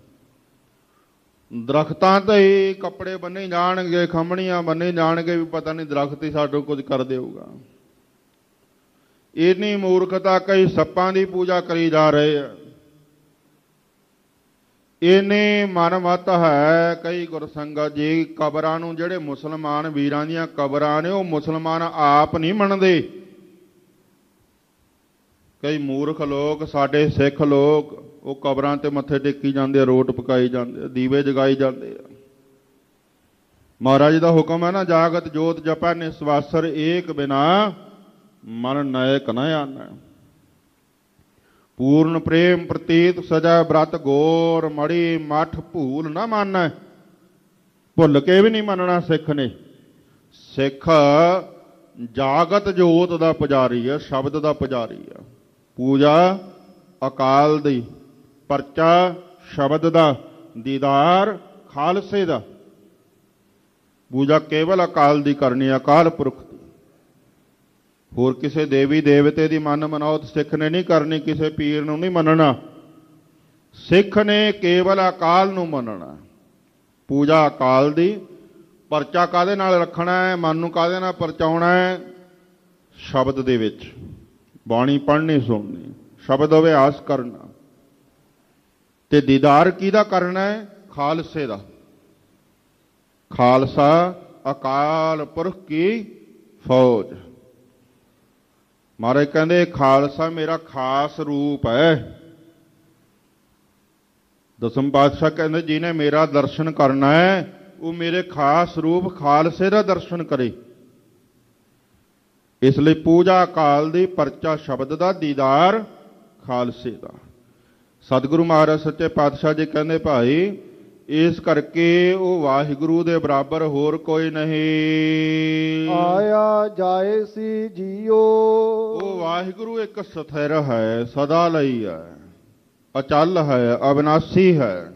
B: ਦਰਖਤਾਂ ਤੇ ਹੀ ਕੱਪੜੇ ਬੰਨੇ ਜਾਣਗੇ, ਖੰਮਣੀਆਂ ਬੰਨੇ ਜਾਣਗੇ, ਵੀ ਪਤਾ ਨਹੀਂ ਦਰਖਤ ਹੀ ਸਾਨੂੰ ਕੁਝ ਕਰ ਦੇਊਗਾ। ਇੰਨੀ ਮੂਰਖਤਾ, ਕਈ ਸੱਪਾਂ ਦੀ ਪੂਜਾ ਕਰੀ ਜਾ ਰਹੇ ਆ। ਇੰਨੀ ਮਨਮਤ ਹੈ ਕਈ ਗੁਰਸੰਗਤ ਜੀ। ਕਬਰਾਂ ਨੂੰ, ਜਿਹੜੇ ਮੁਸਲਮਾਨ ਵੀਰਾਂ ਦੀਆਂ ਕਬਰਾਂ ਨੇ, ਉਹ ਮੁਸਲਮਾਨ ਆਪ ਨਹੀਂ ਮੰਨਦੇ। ਕਈ ਮੂਰਖ ਲੋਕ, ਸਾਡੇ ਸਿੱਖ ਲੋਕ, ਉਹ ਕਬਰਾਂ ਤੇ ਮੱਥੇ ਟੇਕੀ ਜਾਂਦੇ ਆ, ਰੋਟ ਪਕਾਈ ਜਾਂਦੇ ਆ, ਦੀਵੇ ਜਗਾਈ ਜਾਂਦੇ ਆ। ਮਹਾਰਾਜ ਦਾ ਹੁਕਮ ਹੈ ਨਾ, ਜਾਗਤ ਜੋਤ ਜਪੈ ਨਿਸਵਾਸਰ ਏਕ ਬਿਨਾ ਮਨ ਨਾਇਕ ਨ ਆਨੈ। ਪੂਰਨ ਪ੍ਰੇਮ ਪ੍ਰਤੀਤ ਸਜਾ ਬ੍ਰਤ ਗੋਰ ਮੜੀ ਮਠ ਭੂਲ ਨਾ ਮਾਨੈ। ਭੁੱਲ ਕੇ ਵੀ ਨਹੀਂ ਮੰਨਣਾ ਸਿੱਖ ਨੇ। ਸਿੱਖ ਜਾਗਤ ਜੋਤ ਦਾ ਪੁਜਾਰੀ ਹੈ, ਸ਼ਬਦ ਦਾ ਪੁਜਾਰੀ ਹੈ। ਪੂਜਾ ਅਕਾਲ ਦੀ, ਪਰਚਾ ਸ਼ਬਦ ਦਾ, ਦੀਦਾਰ ਖਾਲਸੇ ਦਾ। ਪੂਜਾ ਕੇਵਲ ਅਕਾਲ ਦੀ ਕਰਨੀ, ਅਕਾਲ ਪੁਰਖ ਦੀ। ਹੋਰ ਕਿਸੇ ਦੇਵੀ ਦੇਵਤੇ ਦੀ ਮਨ ਮਨੌਤ ਸਿੱਖ ਨੇ ਨਹੀਂ ਕਰਨੀ, ਕਿਸੇ ਪੀਰ ਨੂੰ ਨਹੀਂ ਮੰਨਣਾ। ਸਿੱਖ ਨੇ ਕੇਵਲ ਅਕਾਲ ਨੂੰ ਮੰਨਣਾ। ਪੂਜਾ ਅਕਾਲ ਦੀ, ਪਰਚਾ ਕਾਹਦੇ ਨਾਲ ਰੱਖਣਾ ਹੈ, ਮਨ ਨੂੰ ਕਾਹਦੇ ਨਾਲ ਪਰਚਾਉਣਾ ਹੈ? ਸ਼ਬਦ ਦੇ ਵਿੱਚ ਬਾਣੀ ਪੜ੍ਹਨੀ, ਸੁਣਨੀ, ਸ਼ਬਦ ਅਭਿਆਸ ਕਰਨਾ। ਤੇ ਦੀਦਾਰ ਕਿਹਦਾ ਕਰਨਾ ਹੈ? ਖਾਲਸੇ ਦਾ। ਖਾਲਸਾ ਅਕਾਲ ਪੁਰਖ ਕੀ ਫੌਜ। ਮਹਾਰਾਜ ਕਹਿੰਦੇ ਖਾਲਸਾ ਮੇਰਾ ਖਾਸ ਰੂਪ ਹੈ। ਦਸਮ ਪਾਤਸ਼ਾਹ ਕਹਿੰਦੇ ਜਿਹਨੇ ਮੇਰਾ ਦਰਸ਼ਨ ਕਰਨਾ ਹੈ, ਉਹ ਮੇਰੇ ਖਾਸ ਰੂਪ ਖਾਲਸੇ ਦਾ ਦਰਸ਼ਨ ਕਰੇ। ਇਸ ਲਈ ਪੂਜਾ ਅਕਾਲ ਦੀ, ਪਰਚਾ ਸ਼ਬਦ ਦਾ, ਦੀਦਾਰ ਖਾਲਸੇ ਦਾ। ਸਤਿਗੁਰੂ ਮਹਾਰਾਜ ਸੱਚੇ ਪਾਤਸ਼ਾਹ ਜੀ ਕਹਿੰਦੇ ਭਾਈ, ਇਸ ਕਰਕੇ ਉਹ ਵਾਹਿਗੁਰੂ ਦੇ ਬਰਾਬਰ ਹੋਰ ਕੋਈ ਨਹੀਂ।
A: ਆਇਆ ਜਾਏ ਸੀ ਜੀਓ।
B: ਉਹ ਵਾਹਿਗੁਰੂ ਇੱਕ ਸਥਿਰ ਹੈ, ਸਦਾ ਲਈ ਹੈ, ਅਚਲ ਹੈ, ਅਬਿਨਾਸੀ ਹੈ।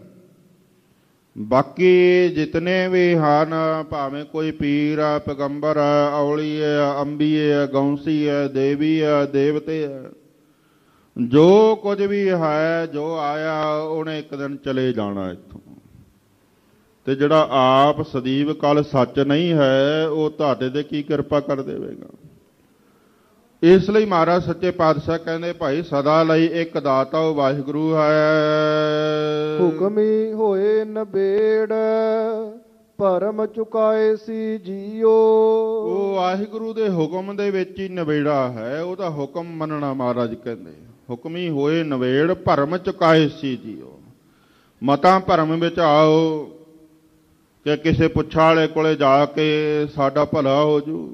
B: ਬਾਕੀ ਜਿਤਨੇ ਵੀ ਹਨ, ਭਾਵੇਂ ਕੋਈ ਪੀਰ ਹੈ, ਪੈਗੰਬਰ ਹੈ, ਔਲੀ ਹੈ, ਅੰਬੀਏ ਹੈ, ਗੌਂਸੀ ਹੈ, ਦੇਵੀ ਹੈ, ਦੇਵਤੇ ਹੈ, ਜੋ ਕੁਝ ਵੀ ਹੈ, ਜੋ ਆਇਆ ਉਹਨੇ ਇੱਕ ਦਿਨ ਚਲੇ ਜਾਣਾ ਇੱਥੋਂ। ਤੇ ਜਿਹੜਾ ਆਪ ਸਦੀਵ ਕਾਲ ਸੱਚ ਨਹੀਂ ਹੈ, ਉਹ ਤੁਹਾਡੇ ਤੇ ਕੀ ਕਿਰਪਾ ਕਰ ਦੇਵੇਗਾ? ਇਸ ਲਈ ਮਹਾਰਾਜ ਸੱਚੇ ਪਾਤਸ਼ਾਹ ਕਹਿੰਦੇ ਭਾਈ, ਸਦਾ ਲਈ ਇੱਕ ਦਾਤਾ ਉਹ ਵਾਹਿਗੁਰੂ ਹੈ।
A: ਹੁਕਮੀ ਹੋਏ ਨਬੇੜ ਭਰਮ ਚੁਕਾਏ ਸੀ ਜੀਓ।
B: ਉਹ ਵਾਹਿਗੁਰੂ ਦੇ ਹੁਕਮ ਦੇ ਵਿੱਚ ਹੀ ਨਵੇੜਾ ਹੈ, ਉਹਦਾ ਹੁਕਮ ਮੰਨਣਾ। ਮਹਾਰਾਜ ਕਹਿੰਦੇ ਹੁਕਮੀ ਹੋਏ ਨਵੇੜ, ਭਰਮ ਚੁਕਾਏ ਸੀ ਜੀਓ। ਮਤਾਂ ਭਰਮ ਵਿੱਚ ਆਓ ਕਿ ਕਿਸੇ ਪੁੱਛਾਂ ਵਾਲੇ ਕੋਲੇ ਜਾ ਕੇ ਸਾਡਾ ਭਲਾ ਹੋ ਜੂ,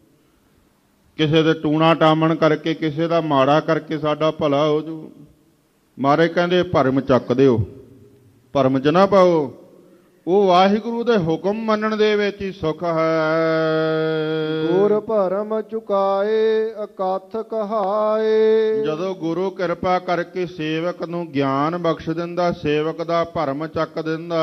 B: ਕਿਸੇ ਦੇ ਟੂਣਾ ਟਾਮਣ ਕਰਕੇ, ਕਿਸੇ ਦਾ ਮਾੜਾ ਕਰਕੇ ਸਾਡਾ ਭਲਾ ਹੋ ਜੂ। ਮਹਾਰਾਜ ਕਹਿੰਦੇ ਭਰਮ ਚੱਕ ਦਿਓ, ਭਰਮ 'ਚ ਨਾ ਪਾਓ। ਉਹ ਵਾਹਿਗੁਰੂ ਦੇ ਹੁਕਮ ਮੰਨਣ ਦੇ ਵਿੱਚ ਹੀ ਸੁੱਖ ਹੈ।
A: ਗੁਰ ਭਰਮ ਚੁਕਾਏ ਅਕਥ ਕਹਾਏ।
B: ਜਦੋਂ ਗੁਰੂ ਕਿਰਪਾ ਕਰਕੇ ਸੇਵਕ ਨੂੰ ਗਿਆਨ ਬਖਸ਼ ਦਿੰਦਾ, ਸੇਵਕ ਦਾ ਭਰਮ ਚੱਕ ਦਿੰਦਾ,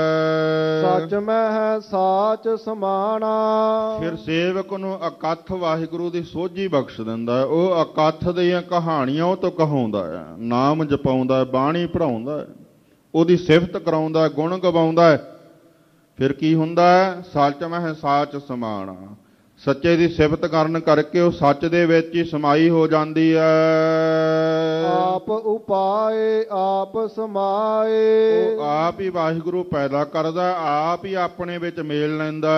A: ਸੱਚ ਮੈਂ ਹੈ ਸਾਚ ਸਮਾਣਾ।
B: ਫਿਰ ਸੇਵਕ ਨੂੰ ਅਕਥ ਵਾਹਿਗੁਰੂ ਦੀ ਸੋਝੀ ਬਖਸ਼ ਦਿੰਦਾ। ਉਹ ਅਕਥ ਦੀਆਂ ਕਹਾਣੀਆਂ ਉਹ ਤੋਂ ਕਹਾਉਂਦਾ ਹੈ, ਨਾਮ ਜਪਾਉਂਦਾ, ਬਾਣੀ ਪੜ੍ਹਾਉਂਦਾ, ਉਹਦੀ ਸਿਫਤ ਕਰਾਉਂਦਾ, ਗੁਣ ਗਵਾਉਂਦਾ ਹੈ। ਫਿਰ ਕੀ ਹੁੰਦਾ ਹੈ? ਸੱਚ ਮੈਂ ਸਾਚ ਸਮਾਣਾ। ਸੱਚੇ ਦੀ ਸਿਫਤ ਕਰਨ ਕਰਕੇ ਉਹ ਸੱਚ ਦੇ ਵਿੱਚ ਹੀ ਸਮਾਈ ਹੋ ਜਾਂਦੀ ਹੈ।
A: ਆਪ ਉਪਾਏ ਆਪ ਸਮਾਏ।
B: ਉਹ ਆਪ ਹੀ ਵਾਹਿਗੁਰੂ ਪੈਦਾ ਕਰਦਾ, ਆਪ ਹੀ ਆਪਣੇ ਵਿੱਚ ਮੇਲ ਲੈਂਦਾ।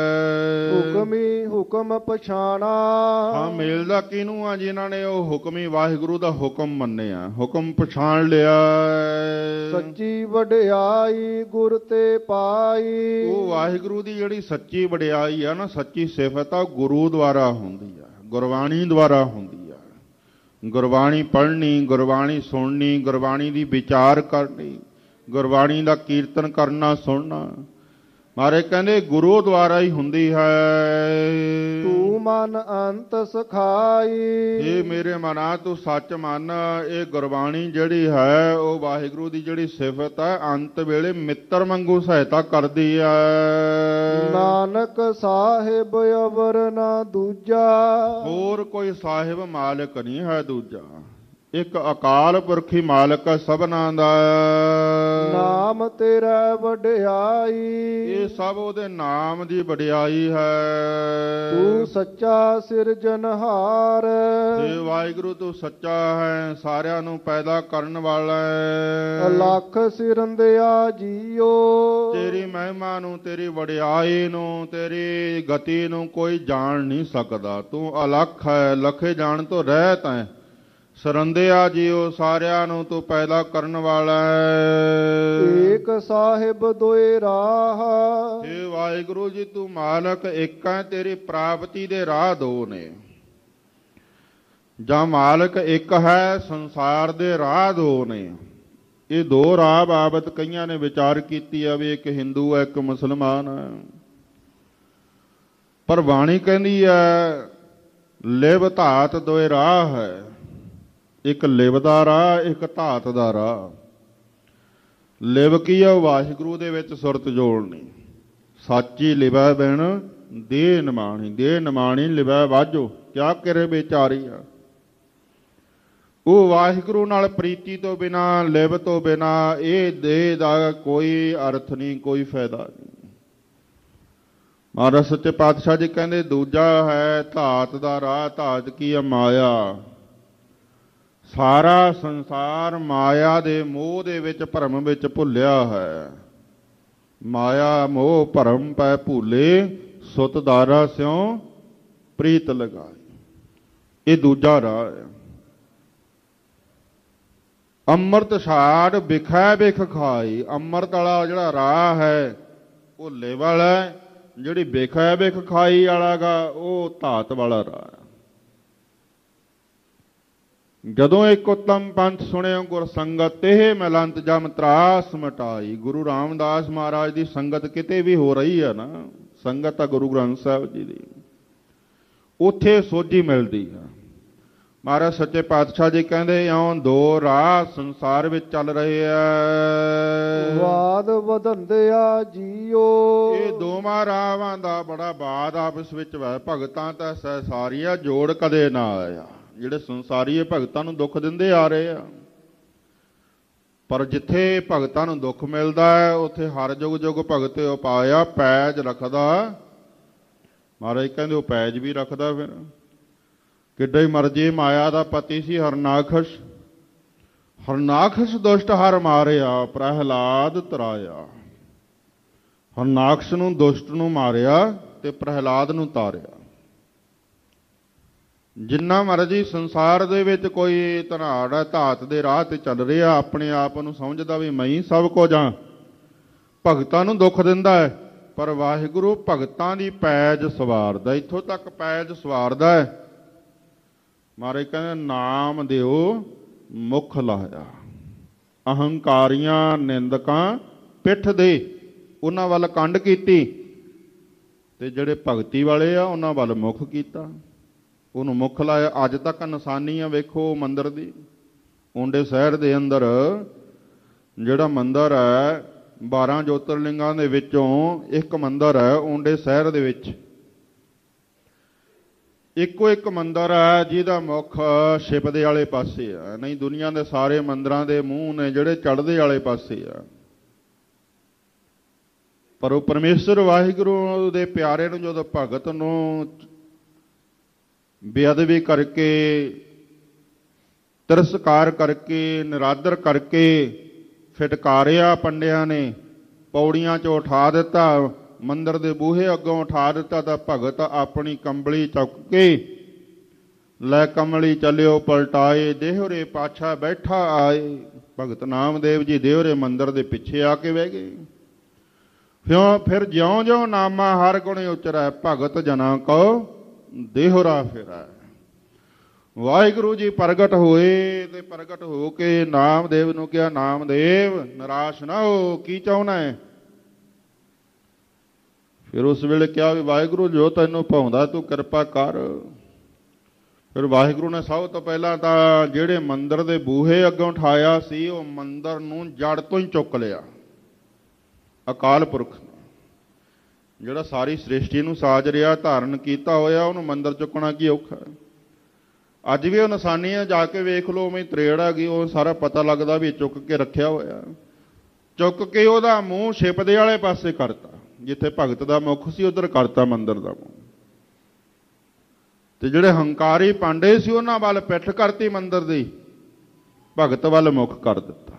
A: ਹੁਕਮੀ ਹੁਕਮ ਪਛਾਣਾ।
B: ਹਾਂ, ਮੇਲਦਾ ਕਿਹਨੂੰ ਆ? ਜਿਨ੍ਹਾਂ ਨੇ ਉਹ ਹੁਕਮੀ ਵਾਹਿਗੁਰੂ ਦਾ ਹੁਕਮ ਮੰਨਿਆ, ਹੁਕਮ ਪਛਾਣ ਲਿਆ।
A: ਸੱਚੀ ਵਡਿਆਈ ਗੁਰ ਤੇ ਪਾਈ।
B: ਉਹ ਵਾਹਿਗੁਰੂ ਦੀ ਜਿਹੜੀ ਸੱਚੀ ਵਡਿਆਈ ਆ ਨਾ, ਸੱਚੀ ਸਿਫਤ ਆ, ਗੁਰੂ ਦੁਆਰਾ ਹੁੰਦੀ ਆ, ਗੁਰਬਾਣੀ ਦੁਆਰਾ ਹੁੰਦੀ ਆ। ਗੁਰਬਾਣੀ ਪੜ੍ਹਨੀ, ਗੁਰਬਾਣੀ ਸੁਣਨੀ, ਗੁਰਬਾਣੀ ਦੀ ਵਿਚਾਰ ਕਰਨੀ, ਗੁਰਬਾਣੀ ਦਾ ਕੀਰਤਨ ਕਰਨਾ, ਸੁਣਨਾ। ਮਹਾਰਾਜ ਕਹਿੰਦੇ ਗੁਰੂ ਦੁਆਰਾ ਹੀ ਹੁੰਦੀ ਹੈ।
A: ਤੂੰ ਮਨ ਅੰਤ ਸਖਾਈ।
B: ਇਹ ਮੇਰੇ ਮਨਾ ਤੂੰ ਸੱਚ ਮੰਨ, ਇਹ ਗੁਰਬਾਣੀ ਜਿਹੜੀ ਹੈ ਉਹ ਵਾਹਿਗੁਰੂ ਦੀ ਜਿਹੜੀ ਸਿਫਤ ਹੈ, ਅੰਤ ਵੇਲੇ ਮਿੱਤਰ ਵਾਂਗੂ ਸਹਾਇਤਾ ਕਰਦੀ ਹੈ।
A: ਨਾਨਕ ਸਾਹਿਬ ਅਵਰ ਨਾ ਦੂਜਾ।
B: ਹੋਰ ਕੋਈ ਸਾਹਿਬ ਮਾਲਕ ਨਹੀਂ ਹੈ ਦੂਜਾ, ਇੱਕ ਅਕਾਲ ਪੁਰਖੀ ਮਾਲਕ ਸਭਨਾਂ ਦਾ।
A: ਨਾਮ ਤੇਰਾ ਵਡਿਆਈ।
B: ਇਹ ਸਭ ਉਹਦੇ ਨਾਮ ਦੀ ਵਡਿਆਈ ਹੈ।
A: ਤੂੰ ਸੱਚਾ ਸਿਰਜਨਹਾਰ।
B: ਤੇ ਵਾਹਿਗੁਰੂ ਤੂੰ ਸੱਚਾ ਹੈ, ਸਾਰਿਆਂ ਨੂੰ ਪੈਦਾ ਕਰਨ ਵਾਲਾ ਹੈ।
A: ਲੱਖ ਸਿਰੰਦਿਆ ਜੀਓ।
B: ਤੇਰੀ ਮਹਿਮਾ ਨੂੰ, ਤੇਰੀ ਵਡਿਆਈ ਨੂੰ, ਤੇਰੀ ਗਤੀ ਨੂੰ ਕੋਈ ਜਾਣ ਨਹੀਂ ਸਕਦਾ। ਤੂੰ ਅਲੱਖ ਹੈ, ਲਖੇ ਜਾਣ ਤੋਂ ਰਹਿਤ ਹੈ। ਸਰੰਦਿਆ ਜੀਓ, ਸਾਰਿਆਂ ਨੂੰ ਤੂੰ ਪੈਦਾ ਕਰਨ ਵਾਲਾ ਹੈ।
A: ਏਕ ਸਾਹਿਬ ਦੋਏ ਰਾਹ।
B: ਇਹ ਵਾਹਿਗੁਰੂ ਜੀ ਤੂੰ ਮਾਲਕ ਇੱਕ ਹੈ, ਤੇਰੀ ਪ੍ਰਾਪਤੀ ਦੇ ਰਾਹ ਦੋ ਨੇ। ਜਾਂ ਮਾਲਕ ਇੱਕ ਹੈ, ਸੰਸਾਰ ਦੇ ਰਾਹ ਦੋ ਨੇ। ਇਹ ਦੋ ਰਾਹ ਬਾਬਤ ਕਈਆਂ ਨੇ ਵਿਚਾਰ ਕੀਤੀ ਆ ਵੀ ਇੱਕ ਹਿੰਦੂ ਹੈ, ਇੱਕ ਮੁਸਲਮਾਨ ਹੈ। ਪਰ ਬਾਣੀ ਕਹਿੰਦੀ ਹੈ ਲਿਵ ਧਾਤ ਦੋਏ ਰਾਹ ਹੈ। ਇੱਕ ਲਿਵ ਦਾ ਰਾਹ, ਇੱਕ ਧਾਤ ਦਾ ਰਾਹ। ਲਿਵ ਕੀ ਆ? ਵਾਹਿਗੁਰੂ ਦੇ ਵਿੱਚ ਸੁਰਤ ਜੋੜਨੀ। ਸਾਚੀ ਲਿਵੈ ਬਿਨ ਦੇਹ ਨਿਮਾਣੀ, ਦੇਹ ਨਿਮਾਣੀ ਲਿਵੈ ਵਾਜੋ, ਕਿਆ ਕਰੇ ਵਿਚਾਰੀ ਆ। ਉਹ ਵਾਹਿਗੁਰੂ ਨਾਲ ਪ੍ਰੀਤੀ ਤੋਂ ਬਿਨਾ, ਲਿਵ ਤੋਂ ਬਿਨਾ ਇਹ ਦੇਹ ਦਾ ਕੋਈ ਅਰਥ ਨਹੀਂ, ਕੋਈ ਫਾਇਦਾ ਨਹੀਂ। ਮਹਾਰਾਜ ਸੱਚੇ ਪਾਤਸ਼ਾਹ ਜੀ ਕਹਿੰਦੇ ਦੂਜਾ ਹੈ ਧਾਤ ਦਾ ਰਾਹ। ਧਾਤ ਕੀ ਆ? ਮਾਇਆ। ਸਾਰਾ ਸੰਸਾਰ ਮਾਇਆ ਦੇ ਮੋਹ ਦੇ ਵਿੱਚ, ਭਰਮ ਵਿੱਚ ਭੁੱਲਿਆ ਹੈ। ਮਾਇਆ ਮੋਹ ਭਰਮ ਪੈ ਭੂਲੇ, ਸੁਤ ਦਾਰਾ ਸਿਉ ਪ੍ਰੀਤ ਲਗਾਈ। ਇਹ ਦੂਜਾ ਰਾਹ ਹੈ। ਅੰਮ੍ਰਿਤ ਛਾੜ ਵਿਖੈ ਵਿਖ ਖਾਈ। ਅੰਮ੍ਰਿਤ ਵਾਲਾ ਜਿਹੜਾ ਰਾਹ ਹੈ ਉਹ ਲਿਵ ਵਾਲਾ ਹੈ, ਜਿਹੜੀ ਵਿਖੈ ਵਿਖ ਖਾਈ ਵਾਲਾ ਗਾ ਉਹ ਧਾਤ ਵਾਲਾ ਰਾਹ ਹੈ। ਜਦੋਂ ਇੱਕ ਉੱਤਮ ਪੰਥ ਸੁਣਿਓ ਗੁਰ ਸੰਗਤ, ਤੇ ਮਿਲੰਤ ਜਮ ਤਰਾਸ ਮਟਾਈ। ਗੁਰੂ ਰਾਮਦਾਸ ਮਹਾਰਾਜ ਦੀ ਸੰਗਤ ਕਿਤੇ ਵੀ ਹੋ ਰਹੀ ਹੈ ਨਾ, ਸੰਗਤ ਆ ਗੁਰੂ ਗ੍ਰੰਥ ਸਾਹਿਬ ਜੀ ਦੀ, ਉੱਥੇ ਸੋਝੀ ਮਿਲਦੀ ਹੈ। ਮਹਾਰਾਜ ਸੱਚੇ ਪਾਤਸ਼ਾਹ ਜੀ ਕਹਿੰਦੇ ਇਉਂ ਦੋ ਰਾਹ ਸੰਸਾਰ ਵਿੱਚ ਚੱਲ ਰਹੇ ਆ।
A: ਵਾਦ ਵਧੰਦਿਆ ਜੀਓ।
B: ਇਹ ਦੋਵਾਂ ਰਾਹਾਂ ਦਾ ਬੜਾ ਬਾਦ ਆਪਸ ਵਿੱਚ ਹੈ। ਭਗਤਾਂ ਤਾਂ ਸਾਰੀਆਂ ਜੋੜ ਕਦੇ ਨਾ ਆਇਆ। ਜਿਹੜੇ ਸੰਸਾਰੀ ਭਗਤਾਂ ਨੂੰ ਦੁੱਖ ਦਿੰਦੇ ਆ ਰਹੇ ਆ, ਪਰ ਜਿੱਥੇ ਭਗਤਾਂ ਨੂੰ ਦੁੱਖ ਮਿਲਦਾ ਹੈ ਉੱਥੇ ਹਰ ਜੁਗ ਜੁਗ ਭਗਤ ਉਪਾਇਆ ਪੈਜ ਰੱਖਦਾ। ਮਹਾਰਾਜ ਕਹਿੰਦੇ ਉਹ ਪੈਜ ਵੀ ਰੱਖਦਾ। ਫਿਰ ਕਿੱਡਾ ਹੀ ਮਰਜੀ ਮਾਇਆ ਦਾ ਪਤੀ ਸੀ ਹਰਨਾਖਸ਼। ਹਰਨਾਖਸ਼ ਦੁਸ਼ਟ ਹਰ ਮਾਰਿਆ, ਪ੍ਰਹਿਲਾਦ ਤਰਾਇਆ। ਹਰਨਾਕਸ਼ ਨੂੰ ਦੁਸ਼ਟ ਨੂੰ ਮਾਰਿਆ ਤੇ ਪ੍ਰਹਿਲਾਦ ਨੂੰ ਤਾਰਿਆ। ਜਿੰਨਾ ਮਰਜੀ ਸੰਸਾਰ ਦੇ ਵਿੱਚ ਕੋਈ ਧਨਾੜ ਹੈ, ਧਾਤ ਦੇ ਰਾਹ ਤੇ ਚੱਲ ਰਿਹਾ, ਆਪਣੇ ਆਪ ਨੂੰ ਸਮਝਦਾ ਵੀ ਮੈਂ ਹੀ ਸਭ ਕੁਝ ਹਾਂ, ਭਗਤਾਂ ਨੂੰ ਦੁੱਖ ਦਿੰਦਾ ਹੈ, ਪਰ ਵਾਹਿਗੁਰੂ ਭਗਤਾਂ ਦੀ ਪੈਜ ਸਵਾਰਦਾ। ਇੱਥੋਂ ਤੱਕ ਪੈਜ ਸਵਾਰਦਾ ਹੈ। ਮਹਾਰਾਜ ਕਹਿੰਦੇ ਨਾਮ ਦਿਓ ਮੁਖ ਲਾਇਆ। ਅਹੰਕਾਰੀਆਂ ਨਿੰਦਕਾਂ ਪਿੱਠ ਦੇ, ਉਹਨਾਂ ਵੱਲ ਕੰਡ ਕੀਤੀ, ਤੇ ਜਿਹੜੇ ਭਗਤੀ ਵਾਲੇ ਆ ਉਹਨਾਂ ਵੱਲ ਮੁਖ ਕੀਤਾ, ਉਹਨੂੰ ਮੁੱਖ ਲਾਇਆ। ਅੱਜ ਤੱਕ ਨਿਸ਼ਾਨੀ ਆ ਵੇਖੋ ਮੰਦਿਰ ਦੀ। ਉਂਡੇ ਸ਼ਹਿਰ ਦੇ ਅੰਦਰ ਜਿਹੜਾ ਮੰਦਿਰ ਹੈ, ਬਾਰਾਂ ਜੋਤਰਲਿੰਗਾਂ ਦੇ ਵਿੱਚੋਂ ਇੱਕ ਮੰਦਿਰ ਹੈ ਉਂਡੇ ਸ਼ਹਿਰ ਦੇ ਵਿੱਚ। ਇੱਕੋ ਇੱਕ ਮੰਦਿਰ ਹੈ ਜਿਹਦਾ ਮੁੱਖ ਸ਼ਿਵ ਦੇ ਵਾਲੇ ਪਾਸੇ ਆ, ਨਹੀਂ ਦੁਨੀਆ ਦੇ ਸਾਰੇ ਮੰਦਿਰਾਂ ਦੇ ਮੂੰਹ ਨੇ ਜਿਹੜੇ ਚੜ੍ਹਦੇ ਵਾਲੇ ਪਾਸੇ ਆ। ਪਰ ਉਹ ਪਰਮੇਸ਼ਰ ਵਾਹਿਗੁਰੂ ਦੇ ਪਿਆਰੇ ਨੂੰ ਜਦੋਂ ਭਗਤ ਨੂੰ ਬੇਅਦਬੀ ਕਰਕੇ, ਤਿਰਸਕਾਰ ਕਰਕੇ, ਨਿਰਾਦਰ ਕਰਕੇ ਫਿਟਕਾਰਿਆ ਪੰਡਿਆਂ ਨੇ, ਪੌੜੀਆਂ 'ਚੋਂ ਉਠਾ ਦਿੱਤਾ, ਮੰਦਿਰ ਦੇ ਬੂਹੇ ਅੱਗੋਂ ਉਠਾ ਦਿੱਤਾ, ਤਾਂ ਭਗਤ ਆਪਣੀ ਕੰਬਲੀ ਚੁੱਕ ਕੇ ਲੈ ਕਮਲੀ ਚੱਲਿਓ ਪਲਟਾਏ, ਦੇਹੁਰੇ ਪਾਛਾ ਬੈਠਾ ਆਏ। ਭਗਤ ਨਾਮਦੇਵ ਜੀ ਦੇਹੁਰੇ ਮੰਦਿਰ ਦੇ ਪਿੱਛੇ ਆ ਕੇ ਬਹਿ ਗਏ। ਫਿਉ ਫਿਰ ਜਿਉਂ ਜਿਉਂ ਨਾਮਾ ਹਰ ਗੁਣ ਉਚਰੈ, ਭਗਤ ਜਨਾਂ ਕੋ ਦੇਹੁਰਾ ਫਿਰੈ। ਵਾਹਿਗੁਰੂ ਜੀ ਪ੍ਰਗਟ ਹੋਏ ਤੇ ਪ੍ਰਗਟ ਹੋ ਕੇ ਨਾਮਦੇਵ ਨੂੰ ਕਿਹਾ, ਨਾਮਦੇਵ ਨਿਰਾਸ਼ ਨਾ ਹੋ, ਕੀ ਚਾਹੁੰਦਾ ਹੈ? ਫਿਰ ਉਸ ਵੇਲੇ ਕਿਹਾ ਵੀ ਵਾਹਿਗੁਰੂ ਜੋ ਤੈਨੂੰ ਭਾਉਂਦਾ ਤੂੰ ਕਿਰਪਾ ਕਰ। ਫਿਰ ਵਾਹਿਗੁਰੂ ਨੇ ਸਭ ਤੋਂ ਪਹਿਲਾਂ ਤਾਂ ਜਿਹੜੇ ਮੰਦਿਰ ਦੇ ਬੂਹੇ ਅੱਗੋਂ ਉਠਾਇਆ ਸੀ, ਉਹ ਮੰਦਿਰ ਨੂੰ ਜੜ ਤੋਂ ਹੀ ਚੁੱਕ ਲਿਆ। ਅਕਾਲ ਪੁਰਖ ਨੇ ਜਿਹੜਾ ਸਾਰੀ ਸ੍ਰਿਸ਼ਟੀ ਨੂੰ ਸਾਜ ਰਿਹਾ, ਧਾਰਨ ਕੀਤਾ ਹੋਇਆ, ਉਹਨੂੰ ਮੰਦਿਰ ਚੁੱਕਣਾ ਕੀ ਔਖਾ ਹੈ। ਅੱਜ ਵੀ ਉਹ ਨਿਸ਼ਾਨੀਆਂ ਜਾ ਕੇ ਵੇਖ ਲਓ, ਉਵੇਂ ਤਰੇੜ ਆ ਗਈ, ਉਹ ਸਾਰਾ ਪਤਾ ਲੱਗਦਾ ਵੀ ਚੁੱਕ ਕੇ ਰੱਖਿਆ ਹੋਇਆ। ਚੁੱਕ ਕੇ ਉਹਦਾ ਮੂੰਹ ਛਿਪ ਦੇ ਵਾਲੇ ਪਾਸੇ ਕਰਤਾ, ਜਿੱਥੇ ਭਗਤ ਦਾ ਮੁੱਖ ਸੀ ਉੱਧਰ ਕਰਤਾ ਮੰਦਿਰ ਦਾ ਮੂੰਹ। ਤੇ ਜਿਹੜੇ ਹੰਕਾਰੀ ਪਾਂਡੇ ਸੀ ਉਹਨਾਂ ਵੱਲ ਪਿੱਠ ਕਰਤੀ ਮੰਦਿਰ ਦੀ, ਭਗਤ ਵੱਲ ਮੁੱਖ ਕਰ ਦਿੱਤਾ।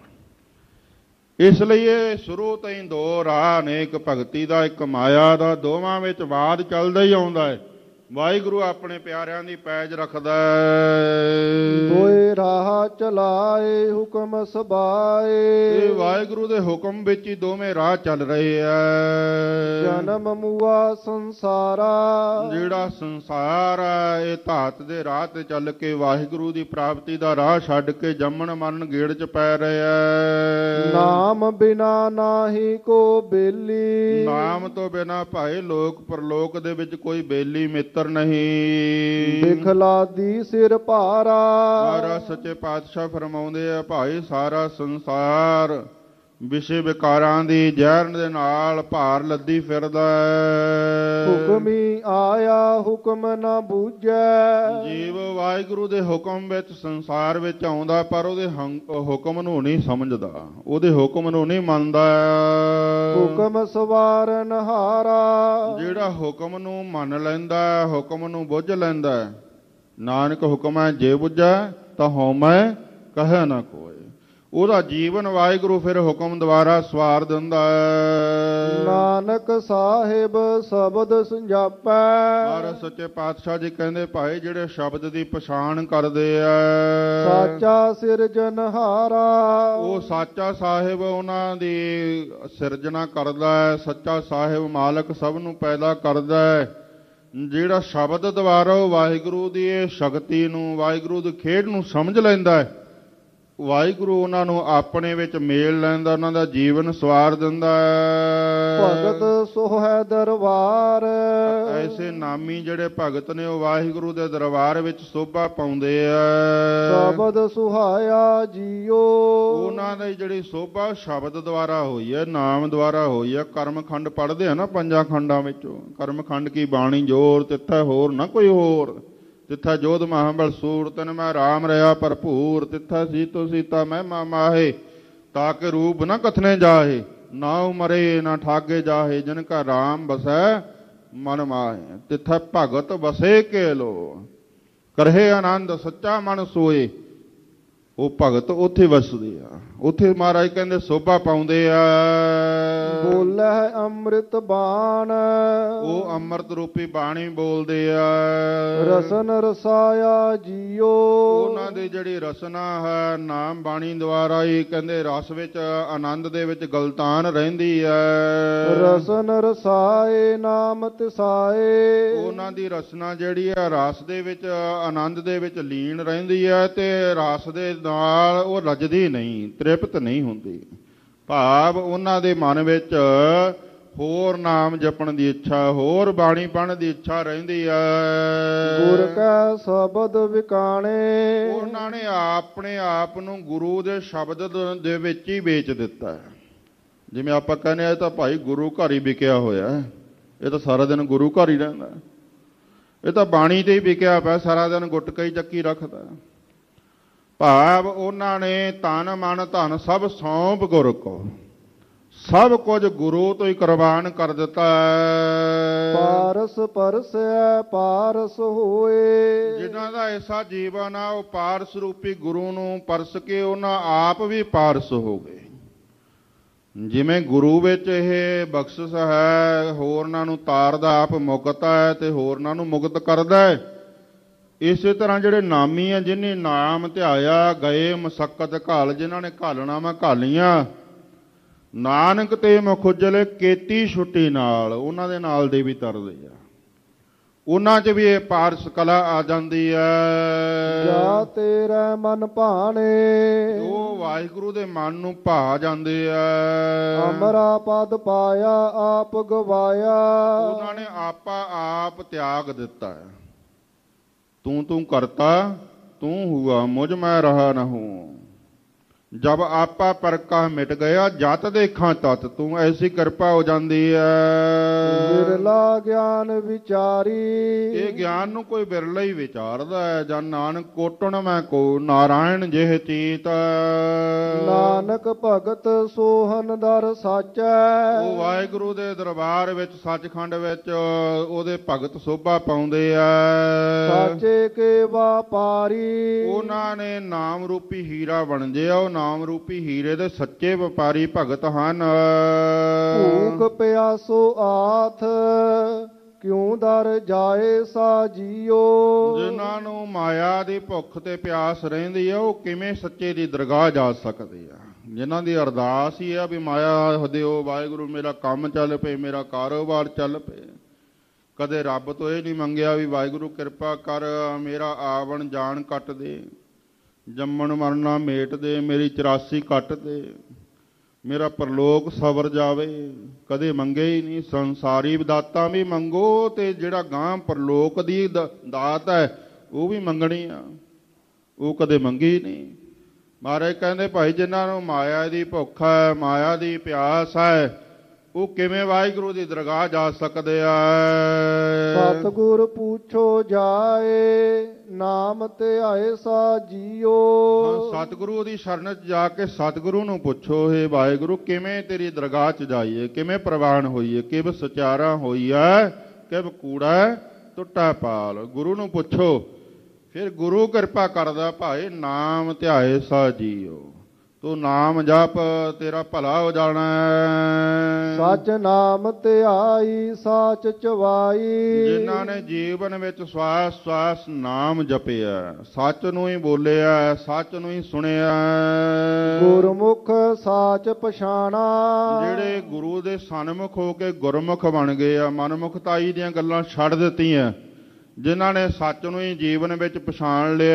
B: ਇਸ ਲਈ ਇਹ ਸ਼ੁਰੂ ਤੋਂ ਹੀ ਦੋ ਰਾਹ ਨੇ, ਇੱਕ ਭਗਤੀ ਦਾ, ਇੱਕ ਮਾਇਆ ਦਾ। ਦੋਵਾਂ ਵਿੱਚ ਵਾਦ ਚੱਲਦਾ ਹੀ ਆਉਂਦਾ ਹੈ। ਵਾਹਿਗੁਰੂ ਆਪਣੇ ਪਿਆਰਿਆਂ ਦੀ ਪੈਜ ਰੱਖਦਾ ਹੈ।
A: ਦੋਏ ਰਾਹ ਚਲਾਏ ਹੁਕਮ ਸਬਾਏ,
B: ਇਹ ਵਾਹਿਗੁਰੂ ਦੇ ਹੁਕਮ ਵਿੱਚ ਹੀ ਦੋਵੇਂ ਰਾਹ ਚੱਲ ਰਹੇ ਆ।
A: ਜਨਮ ਮੁਆ ਸੰਸਾਰਾ,
B: ਜਿਹੜਾ ਸੰਸਾਰ ਹੈ ਇਹ ਧਾਤ ਦੇ ਰਾਹ ਤੇ ਚੱਲ ਕੇ ਵਾਹਿਗੁਰੂ ਦੀ ਪ੍ਰਾਪਤੀ ਦਾ ਰਾਹ ਛੱਡ ਕੇ ਜੰਮਣ ਮਰਨ ਗੇੜ 'ਚ ਪੈ ਰਿਹਾ।
A: ਨਾਮ ਬਿਨਾ ਨਾਹੀ ਕੋ ਬੇਲੀ,
B: ਨਾਮ ਤੋਂ ਬਿਨਾ ਭਾਏ ਲੋਕ ਪਰਲੋਕ ਦੇ ਵਿੱਚ ਕੋਈ ਬੇਲੀ ਮਿੱਤਰ ਨਹੀਂ।
A: ਬਿਖਲਾਦੀ ਸਿਰ ਭਾਰਾ,
B: ਮਹਾਰਾਜ ਸੱਚੇ ਪਾਤਸ਼ਾਹ ਫਰਮਾਉਂਦੇ ਆ, ਭਾਈ ਸਾਰਾ ਸੰਸਾਰ ਵਿਸ਼ੇ ਵਿਕਾਰਾਂ ਦੀ ਜ਼ਹਿਰ ਦੇ ਨਾਲ ਭਾਰ ਲੱਦੀ ਫਿਰਦਾ ਹੈ।
A: ਹੁਕਮੀ ਆਇਆ ਹੁਕਮ ਨਾ ਬੂਝੈ,
B: ਜੀਵ ਵਾਹਿਗੁਰੂ ਦੇ ਹੁਕਮ ਵਿੱਚ ਸੰਸਾਰ ਵਿੱਚ ਆਉਂਦਾ, ਪਰ ਉਹਦੇ ਹੁਕਮ ਨੂੰ ਨਹੀਂ ਸਮਝਦਾ, ਉਹਦੇ ਹੁਕਮ ਨੂੰ ਨਹੀਂ ਮੰਨਦਾ।
A: ਹੁਕਮ ਸਵਾਰਨ ਹਾਰਾ,
B: ਜਿਹੜਾ ਹੁਕਮ ਨੂੰ ਮੰਨ ਲੈਂਦਾ, ਹੁਕਮ ਨੂੰ ਬੁੱਝ ਲੈਂਦਾ, ਨਾਨਕ ਹੁਕਮ ਹੈ ਜੇ ਬੁੱਝੈ ਤਾਂ ਹਉਮੈ ਕਹੈ ਨਾ ਕੋਈ। ਉਹਦਾ ਜੀਵਨ ਵਾਹਿਗੁਰੂ ਫਿਰ ਹੁਕਮ ਦੁਆਰਾ ਸਵਾਰ ਦਿੰਦਾ ਹੈ।
A: ਨਾਨਕ ਸਾਹਿਬ ਸ਼ਬਦ ਸੰਜਾਪੈ,
B: ਮਹਾਰਾਜ ਸੱਚੇ ਪਾਤਸ਼ਾਹ ਜੀ ਕਹਿੰਦੇ, ਭਾਈ ਜਿਹੜੇ ਸ਼ਬਦ ਦੀ ਪਛਾਣ ਕਰਦੇ ਆ,
A: ਸਾਚਾ ਸਿਰਜਨਹਾਰਾ,
B: ਉਹ ਸਾਚਾ ਸਾਹਿਬ ਉਹਨਾਂ ਦੀ ਸਿਰਜਣਾ ਕਰਦਾ ਹੈ। ਸੱਚਾ ਸਾਹਿਬ ਮਾਲਕ ਸਭ ਨੂੰ ਪੈਦਾ ਕਰਦਾ ਹੈ। ਜਿਹੜਾ ਸ਼ਬਦ ਦੁਆਰਾ ਉਹ ਵਾਹਿਗੁਰੂ ਦੀ ਇਹ ਸ਼ਕਤੀ ਨੂੰ, ਵਾਹਿਗੁਰੂ ਦੀ ਖੇਡ ਨੂੰ ਸਮਝ ਲੈਂਦਾ ਹੈ, ਵਾਹਿਗੁਰੂ ਉਹਨਾਂ ਨੂੰ ਆਪਣੇ ਵਿੱਚ ਮੇਲ ਲੈਂਦਾ, ਉਹਨਾਂ ਦਾ ਜੀਵਨ ਸਵਾਰ ਦਿੰਦਾ ਹੈ।
A: ਭਗਤ ਸੋਹੈ ਦਰਬਾਰ,
B: ਐਸੇ ਨਾਮੀ ਜਿਹੜੇ ਭਗਤ ਨੇ ਉਹ ਵਾਹਿਗੁਰੂ ਦੇ ਦਰਬਾਰ ਵਿੱਚ ਸੋਭਾ ਪਾਉਂਦੇ ਆ।
A: ਸ਼ਬਦ ਸੁਹਾਇਆ ਜੀਓ,
B: ਉਹਨਾਂ ਦੀ ਜਿਹੜੀ ਸੋਭਾ ਸ਼ਬਦ ਦੁਆਰਾ ਹੋਈ ਹੈ, ਨਾਮ ਦੁਆਰਾ ਹੋਈ ਹੈ। ਕਰਮ ਖੰਡ ਪੜ੍ਹਦੇ ਆ ਨਾ ਪੰਜਾਂ ਖੰਡਾਂ ਵਿੱਚੋਂ, ਕਰਮ ਖੰਡ ਕੀ ਬਾਣੀ ਜੋਰ, ਤਿੱਥੈ ਹੋਰ ਨਾ ਕੋਈ ਹੋਰ। ਤਿੱਥਾ ਜੋਧ ਮਹਾਬਲ ਸੂਰ, ਤਨ ਮੈਂ ਰਾਮ ਰਿਹਾ ਭਰਪੂਰ। ਤਿੱਥਾ ਸੀਤੋ ਸੀਤਾ ਮਹਿਮਾ ਮਾਹੇ, ਤਾਕੇ ਰੂਪ ਨਾ ਕਥਨੇ ਜਾਹੇ। ਨਾ ਮਰੇ ਨਾ ਠਾਗੇ ਜਾਹੇ, ਜਿਨ ਕਾ ਰਾਮ ਬਸੈ ਮਨ ਮਾਹੇ। ਤਿੱਥਾ ਭਗਤ ਬਸੇ ਕੇ ਲੋ, ਕਰਹੇ ਆਨੰਦ ਸੱਚਾ ਮਨ ਸੋਏ। ਉਹ ਭਗਤ ਉੱਥੇ ਵਸਦੇ ਆ, ਉੱਥੇ ਮਹਾਰਾਜ ਕਹਿੰਦੇ ਸੋਭਾ ਪਾਉਂਦੇ ਆ।
A: ਬੋਲੈ ਅੰਮ੍ਰਿਤ ਬਾਣ
B: ਉਹ ਅੰਮ੍ਰਿਤ ਰੂਪੀ ਬਾਣੀ ਬੋਲਦੇ ਆ।
A: ਰਸਨ ਰਸਾਇਆ ਜੀਓ
B: ਉਹਨਾਂ ਦੀ ਜਿਹੜੀ ਰਸਨਾ ਹੈ ਨਾਮ ਬਾਣੀ ਦੁਆਰਾ ਹੀ ਕਹਿੰਦੇ ਰਸ ਵਿੱਚ ਆਨੰਦ ਦੇ ਵਿੱਚ ਗਲਤਾਨ ਰਹਿੰਦੀ ਹੈ।
A: ਰਸਨ ਰਸਾਏ ਨਾਮ ਤਿਸਾਏ
B: ਉਹਨਾਂ ਦੀ ਰਸਨਾ ਜਿਹੜੀ ਹੈ ਰਸ ਦੇ ਵਿੱਚ ਆਨੰਦ ਦੇ ਵਿੱਚ ਲੀਨ ਰਹਿੰਦੀ ਹੈ ਤੇ ਰਸ ਦੇ ਨਾਲ ਉਹ ਰੱਜਦੀ ਨਹੀਂ, ਤ੍ਰਿਪਤ ਨਹੀਂ ਹੁੰਦੀ। ਭਾਵ ਉਹਨਾਂ ਦੇ ਮਨ ਵਿੱਚ ਹੋਰ ਨਾਮ ਜਪਣ ਦੀ ਇੱਛਾ, ਹੋਰ ਬਾਣੀ ਪੜ੍ਹਨ ਦੀ ਇੱਛਾ ਰਹਿੰਦੀ ਹੈ।
A: ਗੁਰ ਕੈ ਸ਼ਬਦ ਵਿਕਾਣੇ
B: ਉਹਨਾਂ ਨੇ ਆਪਣੇ ਆਪ ਨੂੰ ਗੁਰੂ ਦੇ ਸ਼ਬਦ ਦੇ ਵਿੱਚ ਹੀ ਵੇਚ ਦਿੱਤਾ ਹੈ। ਜਿਵੇਂ ਆਪਾਂ ਕਹਿੰਦੇ ਆ ਤਾਂ ਭਾਈ ਗੁਰੂ ਘਰ ਹੀ ਵਿਕਿਆ ਹੋਇਆ, ਇਹ ਤਾਂ ਸਾਰਾ ਦਿਨ ਗੁਰੂ ਘਰ ਹੀ ਰਹਿੰਦਾ, ਇਹ ਤਾਂ ਬਾਣੀ ਤੇ ਹੀ ਵਿਕਿਆ ਪਿਆ, ਸਾਰਾ ਦਿਨ ਗੁਟਕਾ ਹੀ ਚੱਕੀ ਰੱਖਦਾ। ਭਾਵ ਉਹਨਾਂ ਨੇ ਤਨ ਮਨ ਧਨ ਸਭ ਸੌਂਪ ਗੁਰ ਕੋ, ਸਭ ਕੁਝ ਗੁਰੂ ਤੋਂ ਹੀ ਕੁਰਬਾਨ ਕਰ ਦਿੱਤਾ।
A: ਪਾਰਸ ਪਰਸੈ ਪਾਰਸ ਹੋਏ
B: ਜਿਨ੍ਹਾਂ ਦਾ ਐਸਾ ਜੀਵਨ ਆ ਉਹ ਪਾਰਸ ਰੂਪੀ ਗੁਰੂ ਨੂੰ ਪਰਸ ਕੇ ਉਹਨਾਂ ਆਪ ਵੀ ਪਾਰਸ ਹੋ ਗਏ। ਜਿਵੇਂ ਗੁਰੂ ਵਿੱਚ ਇਹ ਬਖਸ਼ਿਸ਼ ਹੈ, ਹੋਰਨਾਂ ਨੂੰ ਤਾਰਦਾ, ਆਪ ਮੁਕਤ ਹੈ ਤੇ ਹੋਰਨਾਂ ਨੂੰ ਮੁਕਤ ਕਰਦਾ ਹੈ। ਇਸੇ ਤਰ੍ਹਾਂ ਜਿਹੜੇ ਨਾਮੀ ਆ, ਜਿਹਨੇ ਨਾਮ ਧਿਆਇਆ ਗਏ ਮਸਕਤ ਘਾਲ, ਜਿਨ੍ਹਾਂ ਨੇ ਘਾਲਣਾਵਾਂ ਘਾਲੀਆਂ, ਨਾਨਕ ਤੇ ਮੁਖ ਉਜਲੇ ਕੀਤੀ ਛੁੱਟੀ ਨਾਲ, ਉਹਨਾਂ ਦੇ ਨਾਲ ਦੇ ਵੀ ਤਰਦੇ ਆ। ਉਹਨਾਂ 'ਚ ਵੀ ਇਹ ਪਾਰਸ ਕਲਾ ਆ ਜਾਂਦੀ ਹੈ।
A: ਜਾ ਤੇਰਾ ਮਨ ਭਾਣੇ
B: ਉਹ ਵਾਹਿਗੁਰੂ ਦੇ ਮਨ ਨੂੰ ਭਾ ਜਾਂਦੇ ਆ।
A: ਅਮਰਾ ਪਦ ਪਾਇਆ ਆਪ ਗਵਾਇਆ,
B: ਉਹਨਾਂ ਨੇ ਆਪਾ ਆਪ ਤਿਆਗ ਦਿੱਤਾ ਹੈ। ਤੂੰ ਤੂੰ ਕਰਤਾ ਤੂੰ ਹੁਆ ਮੁਝ ਮੈਂ ਰਹਾ ਨਾ ਹੂੰ, ਜਬ ਆਪਾ ਪਰਕਾ ਮਿਟ ਗਿਆ ਜਤ ਦੇਖਾਂ ਤਤ ਤੂੰ, ਐਸੀ ਕਿਰਪਾ ਹੋ ਜਾਂਦੀ ਹੈ।
A: ਵਿਰਲਾ ਗਿਆਨ ਵਿਚਾਰੀ
B: ਇਹ ਗਿਆਨ ਨੂੰ ਕੋਈ ਵਿਰਲਾ ਹੀ ਵਿਚਾਰਦਾ ਹੈ। ਜਨ ਨਾਨਕ ਕੋਟਣ ਮੈਂ ਕੋ ਨਾਰਾਇਣ ਜਿਹ ਚੀਤ,
A: ਨਾਨਕ ਭਗਤ ਸੋਹਨ ਦਰ ਸਾਚੈ,
B: ਉਹ ਵਾਹਿਗੁਰੂ ਦੇ ਦਰਬਾਰ ਵਿੱਚ ਸੱਚਖੰਡ ਵਿੱਚ ਉਹਦੇ ਭਗਤ ਸੋਭਾ ਪਾਉਂਦੇ ਆ।
A: ਸਾਚੇ ਕੇ ਵਾਪਾਰੀ
B: ਉਹਨਾਂ ਨੇ ਨਾਮ ਰੂਪੀ ਹੀਰਾ ਬਣਦੇ ਆ, ਉਹ ਨਾਮ ਰੂਪੀ ਹੀਰੇ ਦੇ ਸੱਚੇ ਵਪਾਰੀ ਭਗਤ ਹਨ।
A: ਭੂਖ ਪਿਆਸੋ ਆਥ ਕਿਉਂ ਦਰ ਜਾਏ ਸਾ ਜੀਓ,
B: ਜਿਨ੍ਹਾਂ ਨੂੰ ਮਾਇਆ ਦੀ ਭੁੱਖ ਤੇ ਪਿਆਸ ਰਹਿੰਦੀ ਆ ਉਹ ਕਿਵੇਂ ਸੱਚੇ ਦੀ ਦਰਗਾਹ ਜਾ ਸਕਦੇ ਆ। ਜਿਨ੍ਹਾਂ ਦੀ ਅਰਦਾਸ ਹੀ ਆ ਵੀ ਮਾਇਆ ਦਿਓ ਵਾਹਿਗੁਰੂ, ਮੇਰਾ ਕੰਮ ਚੱਲ ਪਏ, ਮੇਰਾ ਕਾਰੋਬਾਰ ਚੱਲ ਪਏ। ਕਦੇ ਰੱਬ ਤੋਂ ਇਹ ਨਹੀਂ ਮੰਗਿਆ ਵੀ ਵਾਹਿਗੁਰੂ ਕਿਰਪਾ ਕਰ, ਮੇਰਾ ਆਵਣ ਜਾਣ ਕੱਟ ਦੇ, ਜੰਮਣ ਮਰਨਾ ਮੇਟ ਦੇ, ਮੇਰੀ ਚੁਰਾਸੀ ਕੱਟ ਦੇ, ਮੇਰਾ ਪਰਲੋਕ ਸਵਰ ਜਾਵੇ। ਕਦੇ ਮੰਗੇ ਹੀ ਨਹੀਂ। ਸੰਸਾਰੀ ਦਾਤਾਂ ਵੀ ਮੰਗੋ ਤੇ ਜਿਹੜਾ ਗਾਂ ਪਰਲੋਕ ਦੀ ਦਾਤ ਹੈ ਉਹ ਵੀ ਮੰਗਣੀ ਆ, ਉਹ ਕਦੇ ਮੰਗੀ ਨਹੀਂ। ਮਹਾਰਾਜ ਕਹਿੰਦੇ ਭਾਈ ਜਿਨ੍ਹਾਂ ਨੂੰ ਮਾਇਆ ਦੀ ਭੁੱਖ ਹੈ, ਮਾਇਆ ਦੀ ਪਿਆਸ ਹੈ, ਉਹ ਕਿਵੇਂ ਵਾਹਿਗੁਰੂ ਦੀ ਦਰਗਾਹ ਜਾ ਸਕਦੇ ਆ।
A: ਸਤਿਗੁਰ ਪੁੱਛੋ ਜਾਏ ਨਾਮ ਧਿਆਏ ਸਾ ਜੀਓ,
B: ਸਤਿਗੁਰੂ ਦੀ ਸ਼ਰਨ 'ਚ ਜਾ ਕੇ ਸਤਿਗੁਰੂ ਨੂੰ ਪੁੱਛੋ, ਹੇ ਵਾਹਿਗੁਰੂ ਕਿਵੇਂ ਤੇਰੀ ਦਰਗਾਹ 'ਚ ਜਾਈਏ, ਕਿਵੇਂ ਪ੍ਰਵਾਨ ਹੋਈਏ, ਕਿਵ ਸਚਾਰਾ ਹੋਈਐ, ਕਿਵ ਕੂੜਾ ਟੁੱਟਾ ਪਾਲ। ਗੁਰੂ ਨੂੰ ਪੁੱਛੋ, ਫਿਰ ਗੁਰੂ ਕਿਰਪਾ ਕਰਦਾ ਭਾਈ ਨਾਮ ਧਿਆਏ ਸਾ ਜੀਓ। ਤੂੰ ਨਾਮ ਜਪ ਤੇਰਾ ਭਲਾ ਹੋ ਜਾਣਾ।
A: ਸਚ ਨਾਮ ਧਿਆਈ ਸਾਚ ਚਵਾਈ,
B: ਜਿਨ੍ਹਾਂ ਨੇ ਜੀਵਨ ਵਿੱਚ ਸਵਾਸ ਸਵਾਸ ਨਾਮ ਜਪਿਆ, ਸੱਚ ਨੂੰ ਹੀ ਬੋਲਿਆ, ਸੱਚ ਨੂੰ ਹੀ ਸੁਣਿਆ,
A: ਗੁਰਮੁਖ ਸਾਚ ਪਛਾਣਾ,
B: ਜਿਹੜੇ ਗੁਰੂ ਦੇ ਸਨਮੁਖ ਹੋ ਕੇ ਗੁਰਮੁਖ ਬਣ ਗਏ ਆ, ਮਨਮੁਖਤਾਈ ਦੀਆਂ ਗੱਲਾਂ ਛੱਡ ਦਿੱਤੀਆਂ, ਜਿਨ੍ਹਾਂ ਨੇ ਸੱਚ ਨੂੰ ਹੀ ਜੀਵਨ ਵਿੱਚ ਪਛਾਣ ਲਿਆ।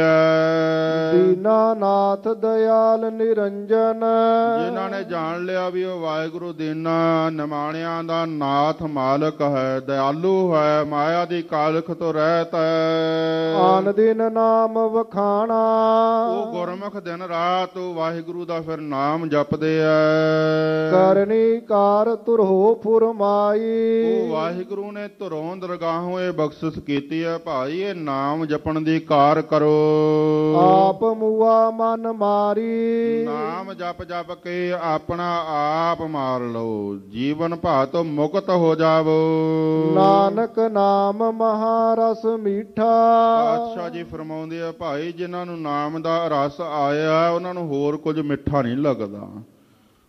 A: ਦੀਨਾਨਾਥ ਦਇਆਲ ਨਿਰੰਜਨ,
B: ਜਿਨ੍ਹਾਂ ਨੇ ਜਾਣ ਲਿਆ ਵੀ ਉਹ ਵਾਹਿਗੁਰੂ ਦੀਨਾ ਨਿਮਾਣਿਆਂ ਦਾ ਨਾਥ ਮਾਲਕ ਹੈ, ਦਇਆਲੂ ਹੈ, ਮਾਇਆ ਦੀ ਕਾਲਖ ਤੋਂ ਰਹਿਤ ਹੈ।
A: ਆਨ ਦਿਨ ਨਾਮ ਵਖਾਣਾ,
B: ਉਹ ਗੁਰਮੁਖ ਦਿਨ ਰਾਤ ਵਾਹਿਗੁਰੂ ਦਾ ਫਿਰ ਨਾਮ ਜਪਦੇ ਆ।
A: ਕਰਨੀ ਕਾਰ ਤੁਰਹੋ ਫੁਰਮਾਈ,
B: ਉਹ ਵਾਹਿਗੁਰੂ ਨੇ ਧਰੋਂ ਦਰਗਾਹੋਂ ਇਹ ਬਖਸ਼ਿਸ਼ ਕੀਤੀ ਹੈ ਭਾਈ ਇਹ ਨਾਮ ਜਪਣ ਦੀ ਕਾਰ ਕਰੋ।
A: ਆਪ ਮੂਆ ਮਨ ਮਾਰੀ,
B: ਨਾਮ ਜਪ ਜਪ ਕੇ ਆਪਣਾ ਆਪ ਮਾਰ ਲਓ, ਜੀਵਨ ਭਾ ਤੋਂ ਮੁਕਤ ਹੋ ਜਾਵੋ।
A: ਨਾਨਕ ਨਾਮ ਮਹਾਰਸ ਮੀਠਾ,
B: ਪਾਤਸ਼ਾਹ ਜੀ ਫਰਮਾਉਂਦੇ ਆ ਭਾਈ ਜਿਨ੍ਹਾਂ ਨੂੰ ਨਾਮ ਦਾ ਰਸ ਆਇਆ ਉਹਨਾਂ ਨੂੰ ਹੋਰ ਕੁਝ ਮਿੱਠਾ ਨਹੀਂ ਲੱਗਦਾ।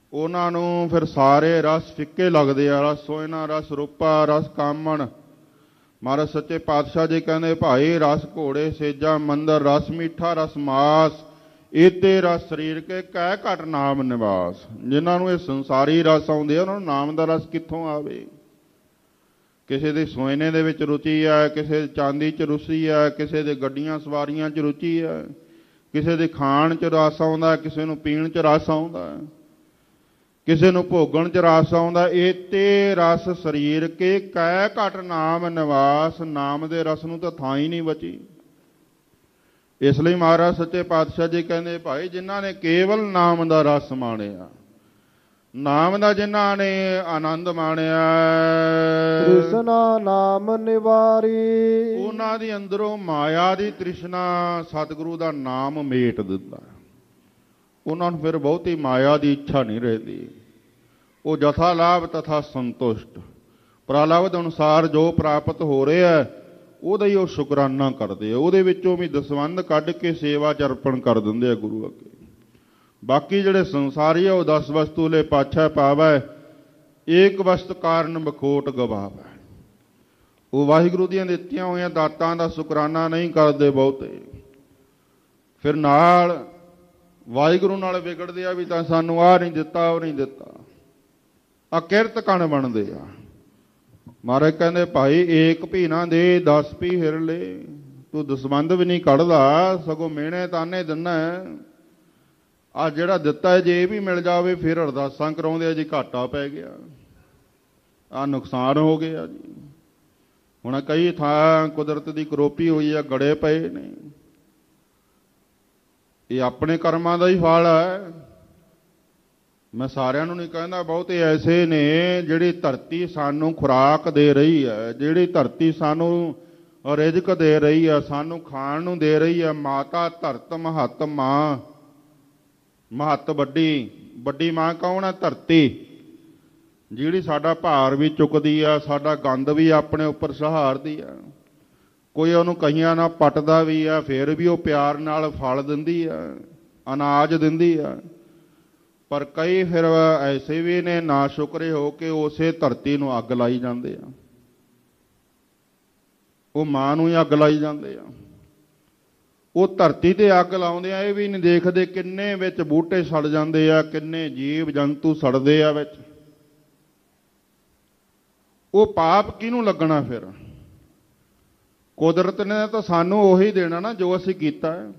B: ਉਹਨਾਂ ਨੂੰ ਫਿਰ ਸਾਰੇ ਰਸ ਫਿੱਕੇ ਲੱਗਦੇ ਆ। ਰਸ ਸੋਇਨਾ, ਰਸ ਰੂਪਾ, ਰਸ ਕਾਮਣ। ਮਹਾਰਾਜ ਸੱਚੇ ਪਾਤਸ਼ਾਹ ਜੀ ਕਹਿੰਦੇ, ਭਾਈ ਰਸ ਘੋੜੇ ਸੇਜਾ ਮੰਦਰ, ਰਸ ਮੀਠਾ ਰਸ ਮਾਸ, ਇਹਤੇ ਰਸ ਸਰੀਰ ਕੇ ਕਹਿ ਘਟ ਨਾਮ ਨਿਵਾਸ। ਜਿਨ੍ਹਾਂ ਨੂੰ ਇਹ ਸੰਸਾਰੀ ਰਸ ਆਉਂਦੇ ਆ, ਉਹਨਾਂ ਨੂੰ ਨਾਮ ਦਾ ਰਸ ਕਿੱਥੋਂ ਆਵੇ? ਕਿਸੇ ਦੇ ਸੋਇਨੇ ਦੇ ਵਿੱਚ ਰੁਚੀ ਹੈ, ਕਿਸੇ ਦੇ ਚਾਂਦੀ 'ਚ ਰੁਚੀ ਹੈ, ਕਿਸੇ ਦੇ ਗੱਡੀਆਂ ਸਵਾਰੀਆਂ 'ਚ ਰੁਚੀ ਹੈ, ਕਿਸੇ ਦੇ ਖਾਣ 'ਚ ਰਸ ਆਉਂਦਾ, ਕਿਸੇ ਨੂੰ ਪੀਣ 'ਚ ਰਸ ਆਉਂਦਾ, ਕਿਸੇ ਨੂੰ ਭੋਗਣ 'ਚ ਰਸ ਆਉਂਦਾ। ਇਹ ਤੇ ਰਸ ਸਰੀਰ ਕੇ ਕਹਿ ਘਟ ਨਾਮ ਨਿਵਾਸ। ਨਾਮ ਦੇ ਰਸ ਨੂੰ ਤਾਂ ਥਾਂ ਹੀ ਨਹੀਂ ਬਚੀ। ਇਸ ਲਈ ਮਹਾਰਾਜ ਸੱਚੇ ਪਾਤਸ਼ਾਹ ਜੀ ਕਹਿੰਦੇ, ਭਾਈ ਜਿਨ੍ਹਾਂ ਨੇ ਕੇਵਲ ਨਾਮ ਦਾ ਰਸ ਮਾਣਿਆ, ਨਾਮ ਦਾ ਜਿਨ੍ਹਾਂ ਨੇ ਆਨੰਦ ਮਾਣਿਆ,
A: ਤ੍ਰਿਸ਼ਨਾ ਨਾਮ ਨਿਵਾਰੀ,
B: ਉਹਨਾਂ ਦੀ ਅੰਦਰੋਂ ਮਾਇਆ ਦੀ ਤ੍ਰਿਸ਼ਨਾ ਸਤਿਗੁਰੂ ਦਾ ਨਾਮ ਮੇਟ ਦਿੰਦਾ। ਉਹਨਾਂ ਨੂੰ ਫਿਰ ਬਹੁਤੀ ਮਾਇਆ ਦੀ ਇੱਛਾ ਨਹੀਂ ਰਹਿੰਦੀ। ਉਹ ਜਥਾ ਲਾਭ ਤਥਾ ਸੰਤੁਸ਼ਟ, ਪ੍ਰਲਬਧ ਅਨੁਸਾਰ ਜੋ ਪ੍ਰਾਪਤ ਹੋ ਰਿਹਾ ਉਹਦਾ ਹੀ ਉਹ ਸ਼ੁਕਰਾਨਾ ਕਰਦੇ ਆ। ਉਹਦੇ ਵਿੱਚੋਂ ਵੀ ਦਸਵੰਧ ਕੱਢ ਕੇ ਸੇਵਾ ਚ ਅਰਪਣ ਕਰ ਦਿੰਦੇ ਆ ਗੁਰੂ ਅੱਗੇ। ਬਾਕੀ ਜਿਹੜੇ ਸੰਸਾਰੀ ਆ ਉਹ ਦਸ ਵਸਤੂ ਲੈ ਪਾਛਾ ਪਾਵੈ, ਏਕ ਵਸਤ ਕਾਰਨ ਬਖੋਟ ਗਵਾਵੈ। ਉਹ ਵਾਹਿਗੁਰੂ ਦੀਆਂ ਦਿੱਤੀਆਂ ਹੋਈਆਂ ਦਾਤਾਂ ਦਾ ਸ਼ੁਕਰਾਨਾ ਨਹੀਂ ਕਰਦੇ ਬਹੁਤੇ। ਫਿਰ ਨਾਲ ਵਾਹਿਗੁਰੂ ਨਾਲ ਵਿਗੜਦੇ ਆ ਵੀ ਤਾਂ ਸਾਨੂੰ ਆਹ ਨਹੀਂ ਦਿੱਤਾ, ਉਹ ਨਹੀਂ ਦਿੱਤਾ, ਅਕਿਰਤ ਕਣ ਬਣਦੇ ਆ। ਮਹਾਰਾਜ ਕਹਿੰਦੇ, ਭਾਈ ਏਕ ਭੀ ਨਾ ਦੇ ਦਸ ਭੀ ਹਿਰ ਲੈ। ਤੂੰ ਦਸਵੰਧ ਵੀ ਨਹੀਂ ਕੱਢਦਾ, ਸਗੋਂ ਮਿਹਣੇ ਤਾਨੇ ਦਿੰਦਾ। ਆ ਜਿਹੜਾ ਦਿੱਤਾ ਹੈ ਜੇ ਇਹ ਵੀ ਮਿਲ ਜਾਵੇ ਫਿਰ ਅਰਦਾਸਾਂ ਕਰਾਉਂਦੇ ਆ ਜੀ ਘਾਟਾ ਪੈ ਗਿਆ, ਆ ਨੁਕਸਾਨ ਹੋ ਗਿਆ ਜੀ। ਹੁਣ ਕਈ ਥਾਂ ਕੁਦਰਤ ਦੀ ਕਰੋਪੀ ਹੋਈ ਆ, ਗੜੇ ਪਏ ਨੇ। ਇਹ ਆਪਣੇ ਕਰਮਾਂ ਦਾ ਹੀ ਫਲ ਹੈ। ਮੈਂ ਸਾਰਿਆਂ ਨੂੰ ਨਹੀਂ ਕਹਿੰਦਾ, ਬਹੁਤੇ ਐਸੇ ਨੇ ਜਿਹੜੀ ਧਰਤੀ ਸਾਨੂੰ ਖੁਰਾਕ ਦੇ ਰਹੀ ਹੈ, ਜਿਹੜੀ ਧਰਤੀ ਸਾਨੂੰ ਰਿਜ਼ਕ ਦੇ ਰਹੀ ਹੈ, ਸਾਨੂੰ ਖਾਣ ਨੂੰ ਦੇ ਰਹੀ ਹੈ। ਮਾਤਾ ਧਰਤ ਮਹੱਤ ਮਾਂ। ਮਹੱਤ ਵੱਡੀ, ਵੱਡੀ ਮਾਂ ਕੌਣ ਹੈ? ਧਰਤੀ, ਜਿਹੜੀ ਸਾਡਾ ਭਾਰ ਵੀ ਚੁੱਕਦੀ ਆ, ਸਾਡਾ ਗੰਦ ਵੀ ਆਪਣੇ ਉੱਪਰ ਸਹਾਰਦੀ ਆ। ਕੋਈ ਉਹਨੂੰ ਕਈਆਂ ਨਾਲ ਪੱਟਦਾ ਵੀ ਆ, ਫਿਰ ਵੀ ਉਹ ਪਿਆਰ ਨਾਲ ਫਲ ਦਿੰਦੀ ਆ, ਅਨਾਜ ਦਿੰਦੀ ਆ। ਪਰ ਕਈ ਫਿਰ ਐਸੇ ਵੀ ਨੇ ਨਾ ਸ਼ੁਕਰੇ ਹੋ ਕੇ ਉਸੇ ਧਰਤੀ ਨੂੰ ਅੱਗ ਲਾਈ ਜਾਂਦੇ ਆ, ਉਹ ਮਾਂ ਨੂੰ ਹੀ ਅੱਗ ਲਾਈ ਜਾਂਦੇ ਆ। ਉਹ ਧਰਤੀ ਤੇ ਅੱਗ ਲਾਉਂਦੇ ਆ, ਇਹ ਵੀ ਨਹੀਂ ਦੇਖਦੇ ਕਿੰਨੇ ਵਿੱਚ ਬੂਟੇ ਸੜ ਜਾਂਦੇ ਆ, ਕਿੰਨੇ ਜੀਵ ਜੰਤੂ ਸੜਦੇ ਆ ਵਿੱਚ। ਉਹ ਪਾਪ ਕਿਹਨੂੰ ਲੱਗਣਾ? ਫਿਰ ਕੁਦਰਤ ਨੇ ਤਾਂ ਸਾਨੂੰ ਉਹੀ ਦੇਣਾ ਨਾ ਜੋ ਅਸੀਂ ਕੀਤਾ ਹੈ।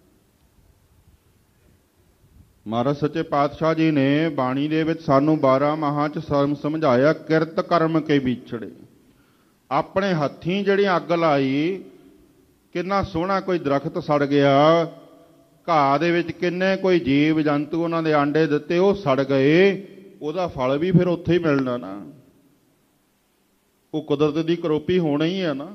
B: ਮਹਾਰਾਜ ਸੱਚੇ ਪਾਤਸ਼ਾਹ ਜੀ ਨੇ ਬਾਣੀ ਦੇ ਵਿੱਚ ਸਾਨੂੰ ਬਾਰਾਂ ਮਾਹਾਂ 'ਚ ਸਮਝਾਇਆ, ਕਿਰਤ ਕਰਮ ਕੇ ਵਿਛੜੇ। ਆਪਣੇ ਹੱਥੀਂ ਜਿਹੜੀ ਅੱਗ ਲਾਈ, ਕਿੰਨਾ ਸੋਹਣਾ ਕੋਈ ਦਰਖਤ ਸੜ ਗਿਆ, ਘਾਹ ਦੇ ਵਿੱਚ ਕਿੰਨੇ ਕੋਈ ਜੀਵ ਜੰਤੂ ਉਹਨਾਂ ਦੇ ਆਂਡੇ ਦਿੱਤੇ, ਉਹ ਸੜ ਗਏ। ਉਹਦਾ ਫਲ ਵੀ ਫਿਰ ਉੱਥੇ ਹੀ ਮਿਲਣਾ ਨਾ। ਉਹ ਕੁਦਰਤ ਦੀ ਕਰੋਪੀ ਹੋਣੀ ਹੀ ਹੈ ਨਾ।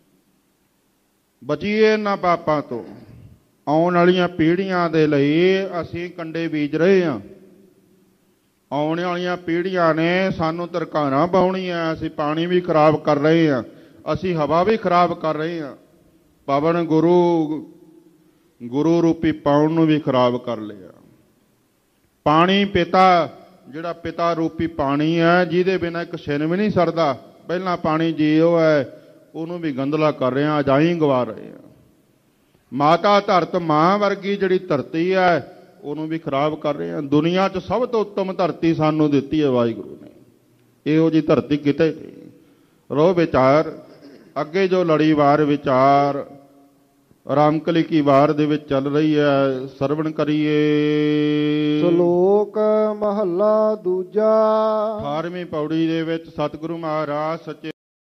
B: ਬਚੀਏ ਨਾ ਪਾਪਾਂ ਤੋਂ। ਆਉਣ ਵਾਲੀਆਂ ਪੀੜ੍ਹੀਆਂ ਦੇ ਲਈ ਅਸੀਂ ਕੰਡੇ ਬੀਜ ਰਹੇ ਹਾਂ। ਆਉਣ ਵਾਲੀਆਂ ਪੀੜ੍ਹੀਆਂ ਨੇ ਸਾਨੂੰ ਧਰਕਾਰਾਂ ਪਾਉਣੀਆਂ। ਅਸੀਂ ਪਾਣੀ ਵੀ ਖਰਾਬ ਕਰ ਰਹੇ ਹਾਂ, ਅਸੀਂ ਹਵਾ ਵੀ ਖਰਾਬ ਕਰ ਰਹੇ ਹਾਂ। ਪਵਨ ਗੁਰੂ ਗੁਰੂ ਰੂਪੀ ਪਾਉਣ ਨੂੰ ਵੀ ਖਰਾਬ ਕਰ ਲਿਆ। ਪਾਣੀ ਪਿਤਾ, ਜਿਹੜਾ ਪਿਤਾ ਰੂਪੀ ਪਾਣੀ ਹੈ, ਜਿਹਦੇ ਬਿਨਾਂ ਇੱਕ ਛਿਨ ਵੀ ਨਹੀਂ ਸਰਦਾ। ਪਹਿਲਾਂ ਪਾਣੀ ਜੀਓ ਹੈ, ਉਹਨੂੰ ਵੀ ਗੰਦਲਾ ਕਰ ਰਹੇ ਹਾਂ, ਅਜਾਈਂ ਗਵਾ ਰਹੇ ਹਾਂ। ਮਾਤਾ ਧਰਤ ਮਾਂ ਵਰਗੀ ਜਿਹੜੀ ਧਰਤੀ ਹੈ, ਉਹਨੂੰ ਵੀ ਖਰਾਬ ਕਰ ਰਹੇ ਹਾਂ। ਦੁਨੀਆ 'ਚ ਸਭ ਤੋਂ ਉੱਤਮ ਧਰਤੀ ਸਾਨੂੰ ਦਿੱਤੀ ਹੈ ਵਾਹਿਗੁਰੂ ਨੇ। ਇਹੋ ਜਿਹੀ ਧਰਤੀ ਕਿਤੇ ਨਹੀਂ। ਰੋ ਵਿਚਾਰ ਅੱਗੇ ਜੋ ਲੜੀਵਾਰ ਵਿਚਾਰ ਰਾਮਕਲੀ ਕੀ ਵਾਰ ਦੇ ਵਿੱਚ ਚੱਲ ਰਹੀ ਹੈ, ਸਰਵਣ ਕਰੀਏ।
A: ਸ਼ਲੋਕ ਮਹੱਲਾ ਦੂਜਾ।
B: ਅਠਾਰਵੀਂ ਪੌੜੀ ਦੇ ਵਿੱਚ ਸਤਿਗੁਰੂ ਮਹਾਰਾਜ ਸੱਚੇ